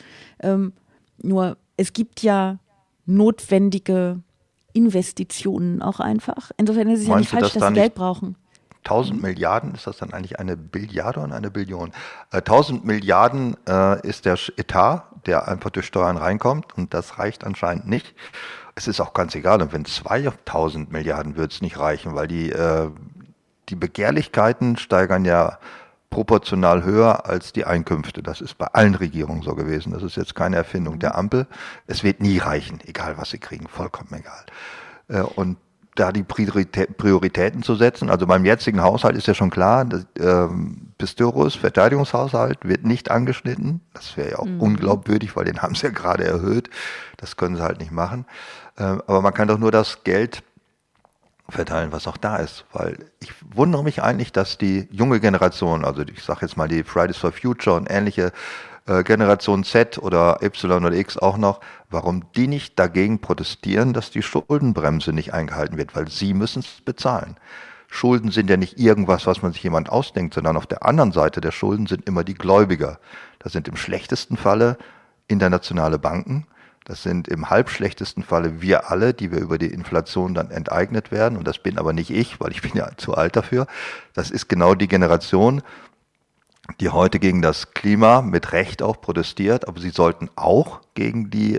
Nur es gibt ja notwendige Investitionen auch einfach. Insofern ist es ja nicht falsch, dass sie Geld brauchen. 1000 Milliarden, ist das dann eigentlich eine Billiarde oder eine Billion? 1000 Milliarden ist der Etat, der einfach durch Steuern reinkommt und das reicht anscheinend nicht. Es ist auch ganz egal, und wenn 2000 Milliarden wird es nicht reichen, weil die Begehrlichkeiten steigern ja proportional höher als die Einkünfte. Das ist bei allen Regierungen so gewesen. Das ist jetzt keine Erfindung der Ampel. Es wird nie reichen, egal was sie kriegen, vollkommen egal. Und da die Prioritäten zu setzen. Also beim jetzigen Haushalt ist ja schon klar, Pistorius Verteidigungshaushalt wird nicht angeschnitten. Das wäre ja auch unglaubwürdig, weil den haben sie ja gerade erhöht. Das können sie halt nicht machen. Aber man kann doch nur das Geld verteilen, was auch da ist. Weil ich wundere mich eigentlich, dass die junge Generation, also ich sage jetzt mal die Fridays for Future und ähnliche Generation Z oder Y oder X auch noch, warum die nicht dagegen protestieren, dass die Schuldenbremse nicht eingehalten wird, weil sie müssen es bezahlen. Schulden sind ja nicht irgendwas, was man sich jemand ausdenkt, sondern auf der anderen Seite der Schulden sind immer die Gläubiger. Das sind im schlechtesten Falle internationale Banken, das sind im halbschlechtesten Falle wir alle, die wir über die Inflation dann enteignet werden, und das bin aber nicht ich, weil ich bin ja zu alt dafür. Das ist genau die Generation, die heute gegen das Klima mit Recht auch protestiert, aber sie sollten auch gegen die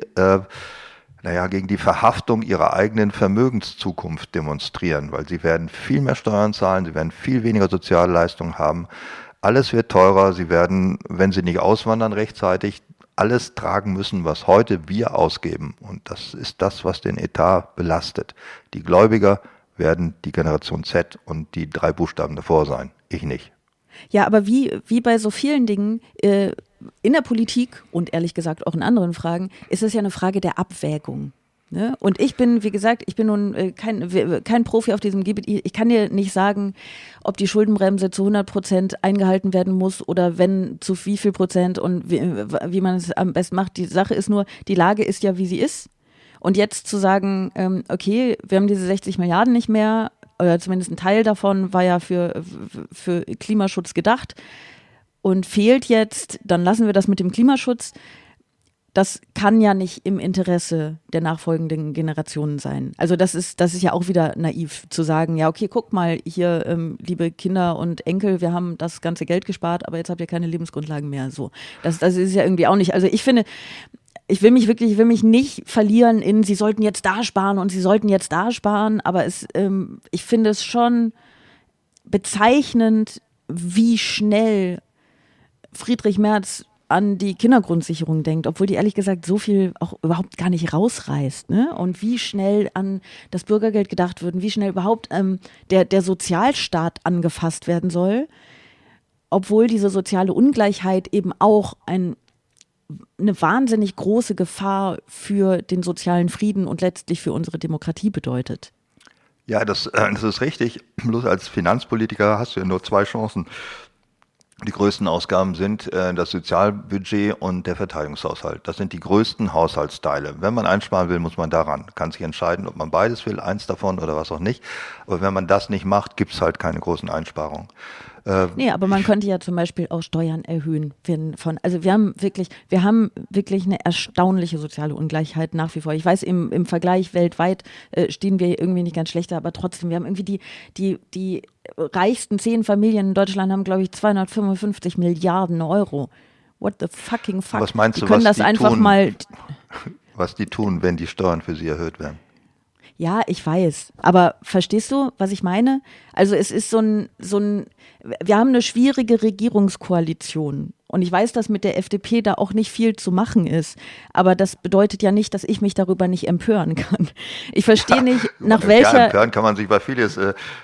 Verhaftung ihrer eigenen Vermögenszukunft demonstrieren, weil sie werden viel mehr Steuern zahlen, sie werden viel weniger Sozialleistungen haben, alles wird teurer, sie werden, wenn sie nicht auswandern rechtzeitig, alles tragen müssen, was heute wir ausgeben, und das ist das, was den Etat belastet. Die Gläubiger werden die Generation Z und die 3 Buchstaben davor sein, ich nicht. Ja, aber wie bei so vielen Dingen in der Politik und ehrlich gesagt auch in anderen Fragen, ist es ja eine Frage der Abwägung. Ne? Und ich bin, wie gesagt, nun kein Profi auf diesem Gebiet. Ich kann dir nicht sagen, ob die Schuldenbremse zu 100% eingehalten werden muss oder wenn, zu wie viel Prozent und wie man es am besten macht. Die Sache ist nur, die Lage ist ja, wie sie ist. Und jetzt zu sagen, okay, wir haben diese 60 Milliarden nicht mehr, oder zumindest ein Teil davon war ja für Klimaschutz gedacht und fehlt jetzt, dann lassen wir das mit dem Klimaschutz. Das kann ja nicht im Interesse der nachfolgenden Generationen sein. Also das ist ja auch wieder naiv zu sagen, ja okay, guck mal hier, liebe Kinder und Enkel, wir haben das ganze Geld gespart, aber jetzt habt ihr keine Lebensgrundlagen mehr. So, das ist ja irgendwie auch nicht. Also ich finde, ich will mich nicht verlieren in, sie sollten jetzt da sparen und sie sollten jetzt da sparen, aber ich finde es schon bezeichnend, wie schnell Friedrich Merz an die Kindergrundsicherung denkt, obwohl die ehrlich gesagt so viel auch überhaupt gar nicht rausreißt, ne? Und wie schnell an das Bürgergeld gedacht wird und wie schnell überhaupt der Sozialstaat angefasst werden soll, obwohl diese soziale Ungleichheit eben auch eine wahnsinnig große Gefahr für den sozialen Frieden und letztlich für unsere Demokratie bedeutet. Ja, das ist richtig. Bloß als Finanzpolitiker hast du ja nur 2 Chancen. Die größten Ausgaben sind das Sozialbudget und der Verteidigungshaushalt. Das sind die größten Haushaltsteile. Wenn man einsparen will, muss man daran. Kann sich entscheiden, ob man beides will, eins davon oder was auch nicht. Aber wenn man das nicht macht, gibt's halt keine großen Einsparungen. Nee, aber man könnte ja zum Beispiel auch Steuern erhöhen. Also wir haben wirklich eine erstaunliche soziale Ungleichheit nach wie vor. Ich weiß, im Vergleich weltweit stehen wir irgendwie nicht ganz schlechter, aber trotzdem, wir haben irgendwie die reichsten 10 Familien in Deutschland haben, glaube ich, 255 Milliarden Euro. What the fucking fuck? Was meinst du, die können was das die einfach tun, mal. Was die tun, wenn die Steuern für sie erhöht werden? Ja, ich weiß. Aber verstehst du, was ich meine? Also es ist wir haben eine schwierige Regierungskoalition. Und ich weiß, dass mit der FDP da auch nicht viel zu machen ist. Aber das bedeutet ja nicht, dass ich mich darüber nicht empören kann. Ich verstehe nicht, nach welcher... Ja, empören kann man sich bei vieles...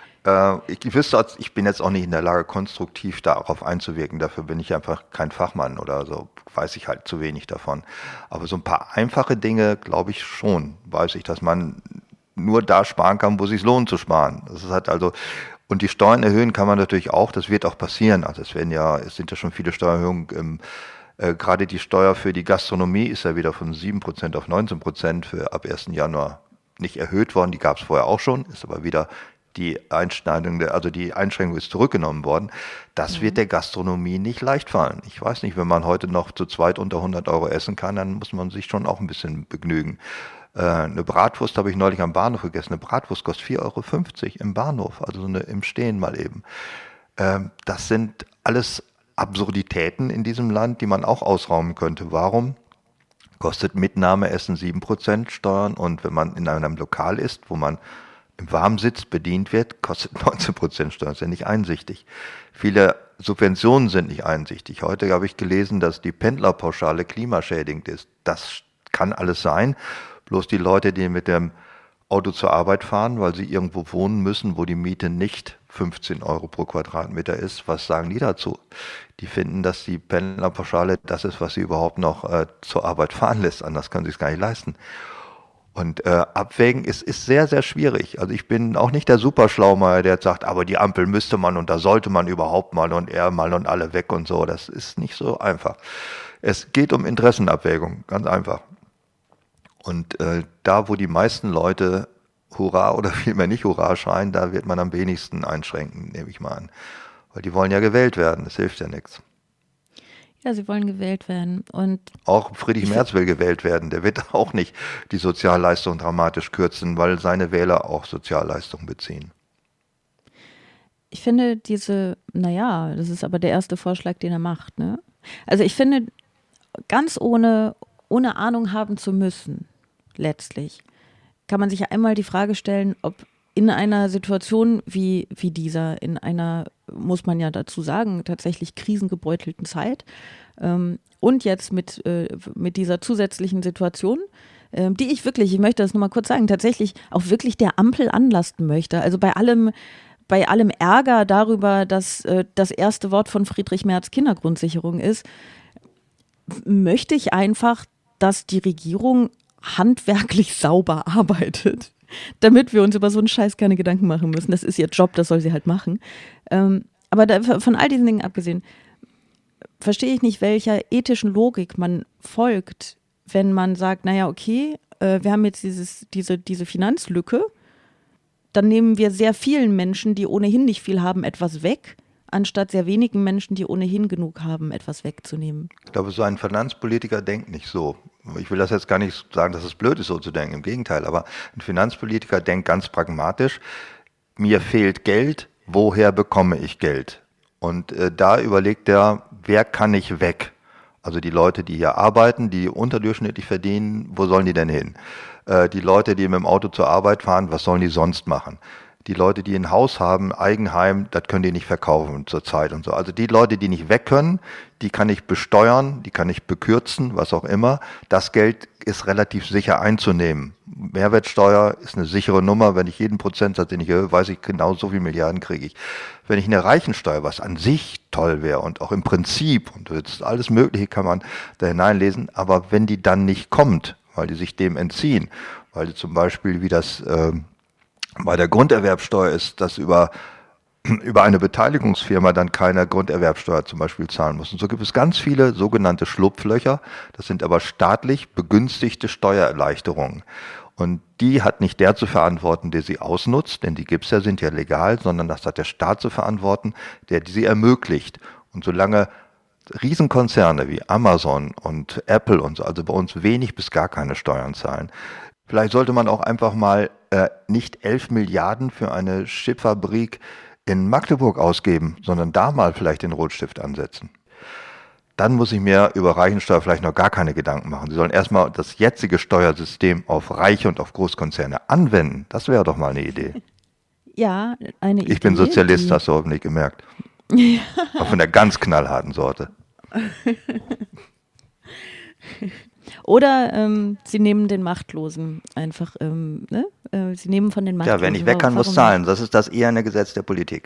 Ich bin jetzt auch nicht in der Lage, konstruktiv darauf einzuwirken. Dafür bin ich einfach kein Fachmann oder so. Weiß ich halt zu wenig davon. Aber so ein paar einfache Dinge, glaube ich schon, weiß ich, dass man nur da sparen kann, wo es sich lohnt zu sparen. Das ist halt also, und die Steuern erhöhen kann man natürlich auch, das wird auch passieren. Also es sind ja schon viele Steuererhöhungen. Gerade die Steuer für die Gastronomie ist ja wieder von 7% auf 19% für ab 1. Januar nicht erhöht worden. Die gab es vorher auch schon, ist aber wieder die Einschränkung ist zurückgenommen worden. Das wird der Gastronomie nicht leicht fallen. Ich weiß nicht, wenn man heute noch zu zweit unter 100 Euro essen kann, dann muss man sich schon auch ein bisschen begnügen. Eine Bratwurst habe ich neulich am Bahnhof gegessen. Eine Bratwurst kostet 4,50 Euro im Bahnhof, also im Stehen mal eben. Das sind alles Absurditäten in diesem Land, die man auch ausrauben könnte. Warum kostet Mitnahmeessen 7% Steuern und wenn man in einem Lokal ist, wo man im Warmsitz bedient wird, kostet 19% Steuern. Das ist ja nicht einsichtig. Viele Subventionen sind nicht einsichtig. Heute habe ich gelesen, dass die Pendlerpauschale klimaschädigend ist. Das kann alles sein. Bloß die Leute, die mit dem Auto zur Arbeit fahren, weil sie irgendwo wohnen müssen, wo die Miete nicht 15 Euro pro Quadratmeter ist, was sagen die dazu? Die finden, dass die Pendlerpauschale das ist, was sie überhaupt noch zur Arbeit fahren lässt. Anders können sie es gar nicht leisten. Und abwägen ist sehr, sehr schwierig. Also ich bin auch nicht der Superschlaumeier, der jetzt sagt, aber die Ampel müsste man und da sollte man überhaupt mal und er mal und alle weg und so. Das ist nicht so einfach. Es geht um Interessenabwägung, ganz einfach. Und da, wo die meisten Leute Hurra oder vielmehr nicht Hurra schreien, da wird man am wenigsten einschränken, nehme ich mal an. Weil die wollen ja gewählt werden, das hilft ja nichts. Ja, sie wollen gewählt werden. Und auch Friedrich Merz will gewählt werden. Der wird auch nicht die Sozialleistung dramatisch kürzen, weil seine Wähler auch Sozialleistungen beziehen. Ich finde das ist aber der erste Vorschlag, den er macht. Ne? Also ich finde, ganz ohne Ahnung haben zu müssen, letztlich, kann man sich ja einmal die Frage stellen, ob in einer Situation wie dieser, in einer, muss man ja dazu sagen, tatsächlich krisengebeutelten Zeit und jetzt mit dieser zusätzlichen Situation, die ich möchte das nochmal kurz sagen, tatsächlich auch wirklich der Ampel anlasten möchte. Also bei allem Ärger darüber, dass das erste Wort von Friedrich Merz Kindergrundsicherung ist, möchte ich einfach, dass die Regierung handwerklich sauber arbeitet, damit wir uns über so einen Scheiß keine Gedanken machen müssen. Das ist ihr Job, das soll sie halt machen. Aber von all diesen Dingen abgesehen, verstehe ich nicht, welcher ethischen Logik man folgt, wenn man sagt, naja, okay, wir haben jetzt diese Finanzlücke, dann nehmen wir sehr vielen Menschen, die ohnehin nicht viel haben, etwas weg, anstatt sehr wenigen Menschen, die ohnehin genug haben, etwas wegzunehmen. Ich glaube, so ein Finanzpolitiker denkt nicht so. Ich will das jetzt gar nicht sagen, dass es blöd ist, so zu denken. Im Gegenteil, aber ein Finanzpolitiker denkt ganz pragmatisch. Mir fehlt Geld, woher bekomme ich Geld? Und da überlegt er, wer kann ich weg? Also die Leute, die hier arbeiten, die unterdurchschnittlich verdienen, wo sollen die denn hin? Die Leute, die mit dem Auto zur Arbeit fahren, was sollen die sonst machen? Die Leute, die ein Haus haben, Eigenheim, das können die nicht verkaufen zurzeit und so. Also die Leute, die nicht weg können, die kann ich besteuern, die kann ich bekürzen, was auch immer. Das Geld ist relativ sicher einzunehmen. Mehrwertsteuer ist eine sichere Nummer. Wenn ich jeden Prozentsatz, den ich erhöhe, weiß ich genau, so viel Milliarden kriege ich. Wenn ich eine Reichensteuer, was an sich toll wäre und auch im Prinzip, und das ist alles Mögliche kann man da hineinlesen, aber wenn die dann nicht kommt, weil die sich dem entziehen, weil die zum Beispiel, wie das bei der Grunderwerbsteuer ist, dass über über eine Beteiligungsfirma dann keine Grunderwerbsteuer zum Beispiel zahlen muss. Und so gibt es ganz viele sogenannte Schlupflöcher. Das sind aber staatlich begünstigte Steuererleichterungen. Und die hat nicht der zu verantworten, der sie ausnutzt, denn die gibt's ja, sind ja legal, sondern das hat der Staat zu verantworten, der sie ermöglicht. Und solange Riesenkonzerne wie Amazon und Apple und so, also bei uns wenig bis gar keine Steuern zahlen, vielleicht sollte man auch einfach mal nicht 11 Milliarden für eine Chipfabrik in Magdeburg ausgeben, sondern da mal vielleicht den Rotstift ansetzen. Dann muss ich mir über Reichensteuer vielleicht noch gar keine Gedanken machen. Sie sollen erstmal das jetzige Steuersystem auf Reiche und auf Großkonzerne anwenden. Das wäre doch mal eine Idee. Ja, eine Idee. Ich bin Sozialist, hast du hoffentlich gemerkt. Ja. Auch von der ganz knallharten Sorte. Oder sie nehmen den Machtlosen einfach, ne? Sie nehmen von den Machtlosen. Ja, wer nicht weg kann, muss zahlen. Das ist das eherne Gesetz der Politik.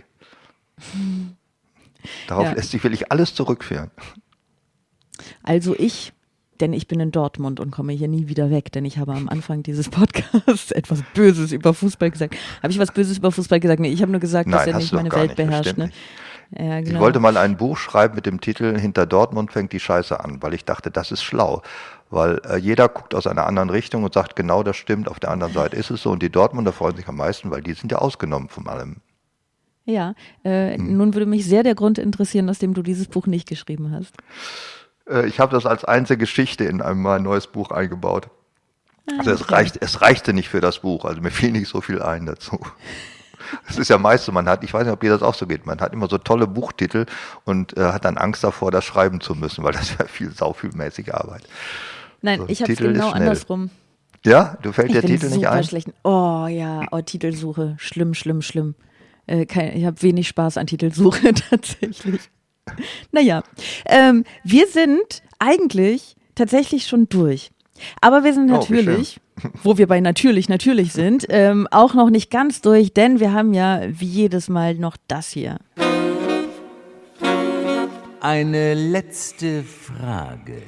Darauf will ich alles zurückführen. Also denn ich bin in Dortmund und komme hier nie wieder weg, denn ich habe am Anfang dieses Podcasts etwas Böses über Fußball gesagt. Habe ich was Böses über Fußball gesagt? Nee, ich habe nur gesagt, dass er nicht meine Welt beherrscht. Ne? Ja, genau. Ich wollte mal ein Buch schreiben mit dem Titel "Hinter Dortmund fängt die Scheiße an", weil ich dachte, das ist schlau. Weil jeder guckt aus einer anderen Richtung und sagt, genau das stimmt, auf der anderen Seite ist es so. Und die Dortmunder freuen sich am meisten, weil die sind ja ausgenommen von allem. Ja, nun würde mich sehr der Grund interessieren, aus dem du dieses Buch nicht geschrieben hast. Ich habe das als einzige Geschichte in mein neues Buch eingebaut. Also es reichte nicht für das Buch, also mir fiel nicht so viel ein dazu. Es ist ja meist so, ich weiß nicht, ob dir das auch so geht, man hat immer so tolle Buchtitel und hat dann Angst davor, das schreiben zu müssen, weil das ja sauvielmäßige Arbeit. Nein, ich habe es genau andersrum. Ja? Du fällt der Titel nicht ein? Schlecht. Oh ja, Titelsuche, schlimm. Ich habe wenig Spaß an Titelsuche tatsächlich. Naja, wir sind eigentlich tatsächlich schon durch. Aber wir sind natürlich, wo wir bei natürlich sind, auch noch nicht ganz durch, denn wir haben ja wie jedes Mal noch das hier. Eine letzte Frage.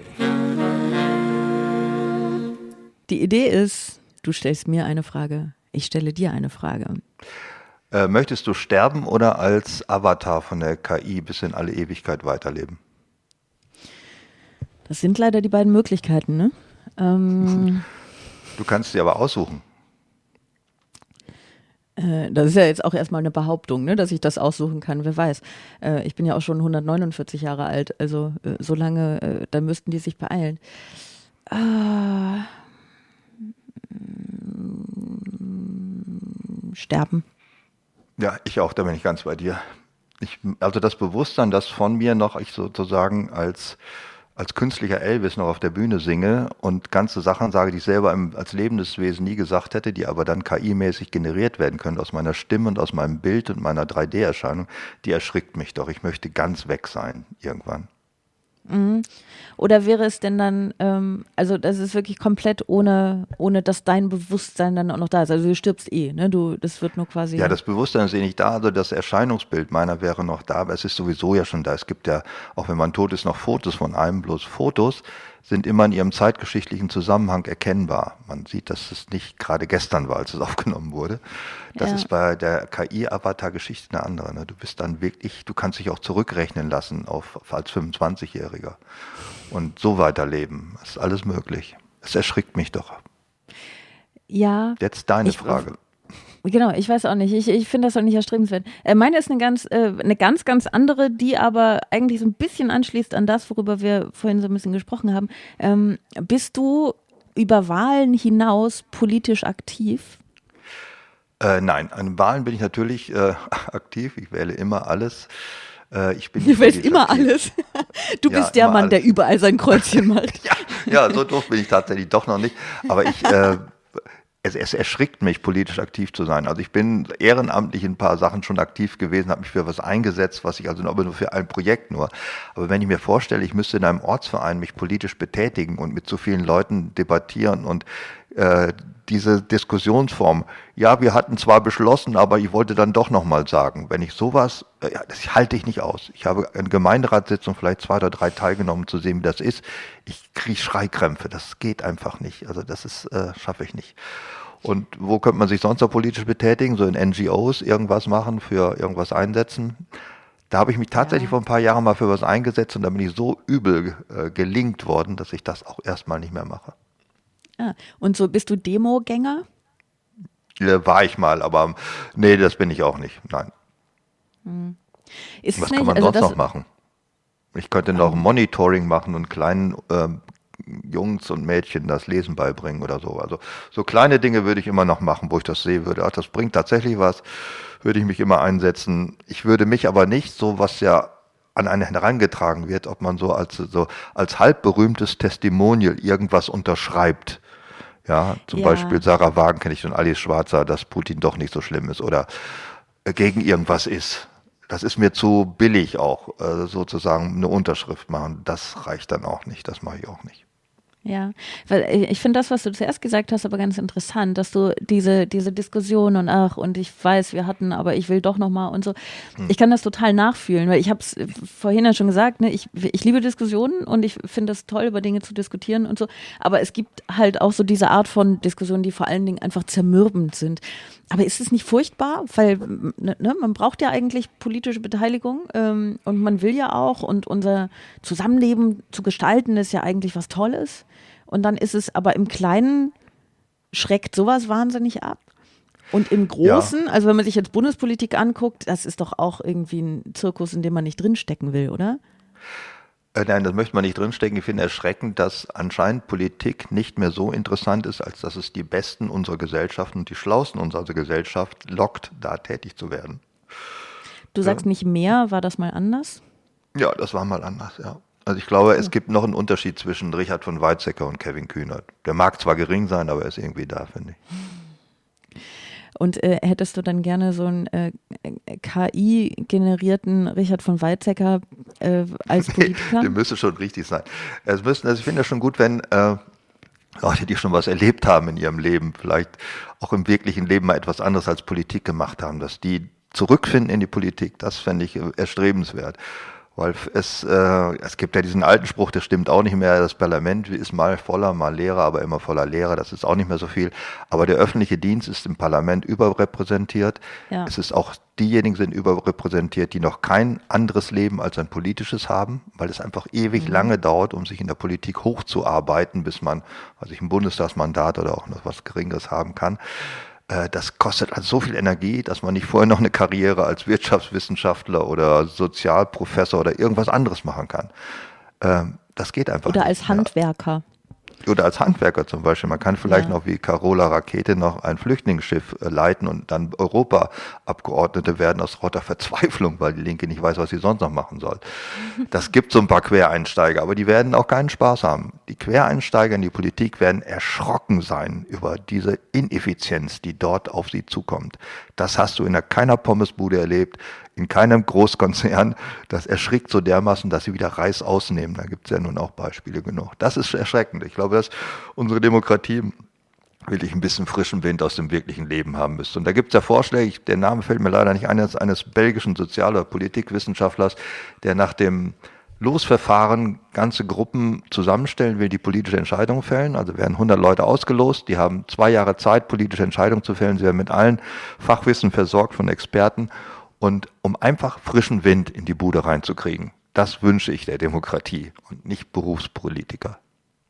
Die Idee ist, du stellst mir eine Frage, ich stelle dir eine Frage. Möchtest du sterben oder als Avatar von der KI bis in alle Ewigkeit weiterleben? Das sind leider die beiden Möglichkeiten, ne? Du kannst sie aber aussuchen. Das ist ja jetzt auch erstmal eine Behauptung, ne, dass ich das aussuchen kann, wer weiß. Ich bin ja auch schon 149 Jahre alt, also so lange, da müssten die sich beeilen. Sterben. Ja, ich auch, da bin ich ganz bei dir. Also das Bewusstsein, das von mir noch, ich sozusagen als künstlicher Elvis noch auf der Bühne singe und ganze Sachen sage, die ich selber als lebendes Wesen nie gesagt hätte, die aber dann KI-mäßig generiert werden können aus meiner Stimme und aus meinem Bild und meiner 3D-Erscheinung, die erschrickt mich doch. Ich möchte ganz weg sein irgendwann. Mhm. Oder wäre es denn dann, also das ist wirklich komplett ohne dass dein Bewusstsein dann auch noch da ist. Also du stirbst ne? Das wird nur quasi... Ja, das Bewusstsein ist nicht da, also das Erscheinungsbild meiner wäre noch da, aber es ist sowieso ja schon da. Es gibt ja, auch wenn man tot ist, noch Fotos von einem, bloß Fotos sind immer in ihrem zeitgeschichtlichen Zusammenhang erkennbar. Man sieht, dass es nicht gerade gestern war, als es aufgenommen wurde. Das ist bei der KI-Avatar-Geschichte eine andere. Ne? Du bist dann wirklich, du kannst dich auch zurückrechnen lassen als 25-Jähriger und so weiterleben. Das ist alles möglich. Es erschrickt mich doch. Ja. Jetzt deine Frage. Genau, ich weiß auch nicht. Ich finde das auch nicht erstrebenswert. Meine ist eine ganz andere, die aber eigentlich so ein bisschen anschließt an das, worüber wir vorhin so ein bisschen gesprochen haben. Bist du über Wahlen hinaus politisch aktiv? Nein, an Wahlen bin ich natürlich aktiv. Ich wähle immer alles. Du wählst immer alles. Du bist der Mann, der überall sein Kreuzchen macht. Ja, so doof bin ich tatsächlich doch noch nicht. Aber es erschrickt mich, politisch aktiv zu sein. Also ich bin ehrenamtlich in ein paar Sachen schon aktiv gewesen, habe mich für was eingesetzt, aber nur für ein Projekt nur. Aber wenn ich mir vorstelle, ich müsste in einem Ortsverein mich politisch betätigen und mit so vielen Leuten debattieren und diese Diskussionsform, ja, wir hatten zwar beschlossen, aber ich wollte dann doch nochmal sagen, wenn ich sowas, das halte ich nicht aus. Ich habe an Gemeinderatssitzung vielleicht 2 oder 3 teilgenommen, zu sehen, wie das ist. Ich kriege Schreikrämpfe, das geht einfach nicht. Also das schaffe ich nicht. Und wo könnte man sich sonst noch politisch betätigen? So in NGOs irgendwas machen, für irgendwas einsetzen. Da habe ich mich tatsächlich vor ein paar Jahren mal für was eingesetzt und da bin ich so übel gelingt worden, dass ich das auch erstmal nicht mehr mache. Ah, und so bist du Demogänger? War ich mal, aber nee, das bin ich auch nicht. Nein. Was kann man sonst noch machen? Ich könnte noch Monitoring machen und kleinen Jungs und Mädchen das Lesen beibringen oder so. Also so kleine Dinge würde ich immer noch machen, wo ich das sehen würde. Ach, das bringt tatsächlich was, würde ich mich immer einsetzen. Ich würde mich aber nicht, so was ja an einen herangetragen wird, ob man so als halbberühmtes Testimonial irgendwas unterschreibt. Ja, zum Beispiel Sarah Wagenknecht und Alice Schwarzer, dass Putin doch nicht so schlimm ist oder gegen irgendwas ist. Das ist mir zu billig auch, sozusagen eine Unterschrift machen. Das reicht dann auch nicht, das mache ich auch nicht. Ja, weil ich finde das, was du zuerst gesagt hast, aber ganz interessant, dass du diese Diskussion und ich weiß, wir hatten, aber ich will doch nochmal und so. Ich kann das total nachfühlen, weil ich habe es vorhin ja schon gesagt, ne, ich liebe Diskussionen und ich finde es toll, über Dinge zu diskutieren und so, aber es gibt halt auch so diese Art von Diskussionen, die vor allen Dingen einfach zermürbend sind. Aber ist es nicht furchtbar? Weil man braucht ja eigentlich politische Beteiligung und man will ja auch und unser Zusammenleben zu gestalten ist ja eigentlich was Tolles. Und dann ist es aber im Kleinen schreckt sowas wahnsinnig ab. Und im Großen, also wenn man sich jetzt Bundespolitik anguckt, das ist doch auch irgendwie ein Zirkus, in dem man nicht drinstecken will, oder? Nein, das möchte man nicht drinstecken. Ich finde erschreckend, dass anscheinend Politik nicht mehr so interessant ist, als dass es die Besten unserer Gesellschaft und die Schlausten unserer Gesellschaft lockt, da tätig zu werden. Du sagst nicht mehr, war das mal anders? Ja, das war mal anders, ja. Also ich glaube, es gibt noch einen Unterschied zwischen Richard von Weizsäcker und Kevin Kühnert. Der mag zwar gering sein, aber er ist irgendwie da, finde ich. Und hättest du dann gerne so einen KI-generierten Richard von Weizsäcker als Politiker? Der müsste schon richtig sein. Ich finde das schon gut, wenn Leute, die schon was erlebt haben in ihrem Leben, vielleicht auch im wirklichen Leben mal etwas anderes als Politik gemacht haben, dass die zurückfinden in die Politik, das fände ich erstrebenswert. Weil es gibt ja diesen alten Spruch, der stimmt auch nicht mehr, das Parlament ist mal voller, mal leerer, aber immer voller Lehrer, das ist auch nicht mehr so viel. Aber der öffentliche Dienst ist im Parlament überrepräsentiert. Ja. Es ist auch, diejenigen sind überrepräsentiert, die noch kein anderes Leben als ein politisches haben, weil es einfach ewig lange dauert, um sich in der Politik hochzuarbeiten, bis man, ein Bundestagsmandat oder auch noch was Geringeres haben kann. Das kostet also so viel Energie, dass man nicht vorher noch eine Karriere als Wirtschaftswissenschaftler oder Sozialprofessor oder irgendwas anderes machen kann. Das geht einfach nicht. Oder als Handwerker. Oder als Handwerker zum Beispiel. Man kann vielleicht noch wie Carola Rakete noch ein Flüchtlingsschiff leiten und dann Europaabgeordnete werden aus roter Verzweiflung, weil die Linke nicht weiß, was sie sonst noch machen soll. Das gibt so ein paar Quereinsteiger, aber die werden auch keinen Spaß haben. Die Quereinsteiger in die Politik werden erschrocken sein über diese Ineffizienz, die dort auf sie zukommt. Das hast du in keiner Pommesbude erlebt, in keinem Großkonzern. Das erschrickt so dermaßen, dass sie wieder Reis ausnehmen. Da gibt es ja nun auch Beispiele genug. Das ist erschreckend. Ich glaube, dass unsere Demokratie wirklich ein bisschen frischen Wind aus dem wirklichen Leben haben müsste. Und da gibt es ja Vorschläge, der Name fällt mir leider nicht ein, eines belgischen Sozial- oder Politikwissenschaftlers, der nach dem Losverfahren ganze Gruppen zusammenstellen will, die politische Entscheidungen fällen. Also werden 100 Leute ausgelost, die haben 2 Jahre Zeit, politische Entscheidungen zu fällen. Sie werden mit allen Fachwissen versorgt von Experten. Und um einfach frischen Wind in die Bude reinzukriegen, das wünsche ich der Demokratie und nicht Berufspolitiker.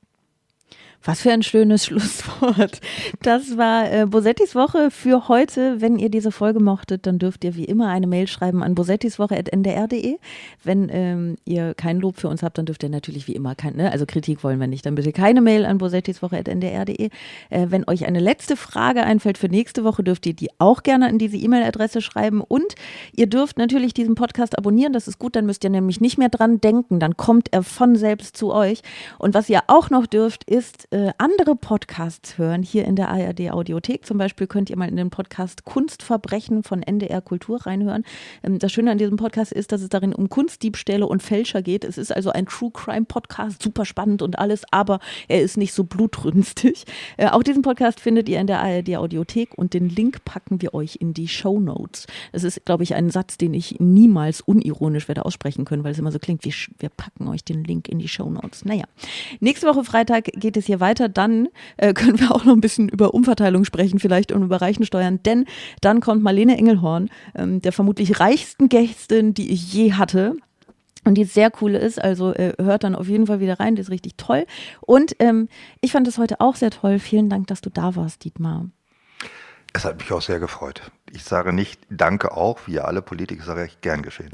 Was für ein schönes Schlusswort. Das war Bosettis Woche für heute. Wenn ihr diese Folge mochtet, dann dürft ihr wie immer eine Mail schreiben an bosettiswoche@ndr.de. Wenn ihr kein Lob für uns habt, dann dürft ihr natürlich wie immer also Kritik wollen wir nicht, dann bitte keine Mail an bosettiswoche@ndr.de. Wenn euch eine letzte Frage einfällt für nächste Woche, dürft ihr die auch gerne an diese E-Mail-Adresse schreiben. Und ihr dürft natürlich diesen Podcast abonnieren. Das ist gut, dann müsst ihr nämlich nicht mehr dran denken. Dann kommt er von selbst zu euch. Und was ihr auch noch dürft, ist andere Podcasts hören, hier in der ARD-Audiothek. Zum Beispiel könnt ihr mal in den Podcast Kunstverbrechen von NDR Kultur reinhören. Das Schöne an diesem Podcast ist, dass es darin um Kunstdiebstähle und Fälscher geht. Es ist also ein True-Crime-Podcast, super spannend und alles, aber er ist nicht so blutrünstig. Auch diesen Podcast findet ihr in der ARD-Audiothek und den Link packen wir euch in die Shownotes. Das ist, glaube ich, ein Satz, den ich niemals unironisch werde aussprechen können, weil es immer so klingt wie, wir packen euch den Link in die Shownotes. Naja, nächste Woche Freitag geht es hier wir weiter, dann können wir auch noch ein bisschen über Umverteilung sprechen vielleicht und über Reichensteuern, denn dann kommt Marlene Engelhorn, der vermutlich reichsten Gästin, die ich je hatte. Und die sehr cool ist, also hört dann auf jeden Fall wieder rein, die ist richtig toll. Und ich fand es heute auch sehr toll. Vielen Dank, dass du da warst, Dietmar. Es hat mich auch sehr gefreut. Ich sage nicht danke auch, wie alle Politiker, sage ich gern geschehen.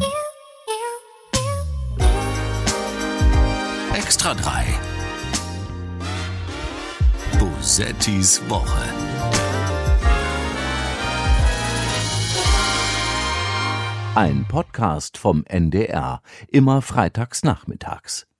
Extra 3. Bosettis Woche. Ein Podcast vom NDR, immer freitags nachmittags.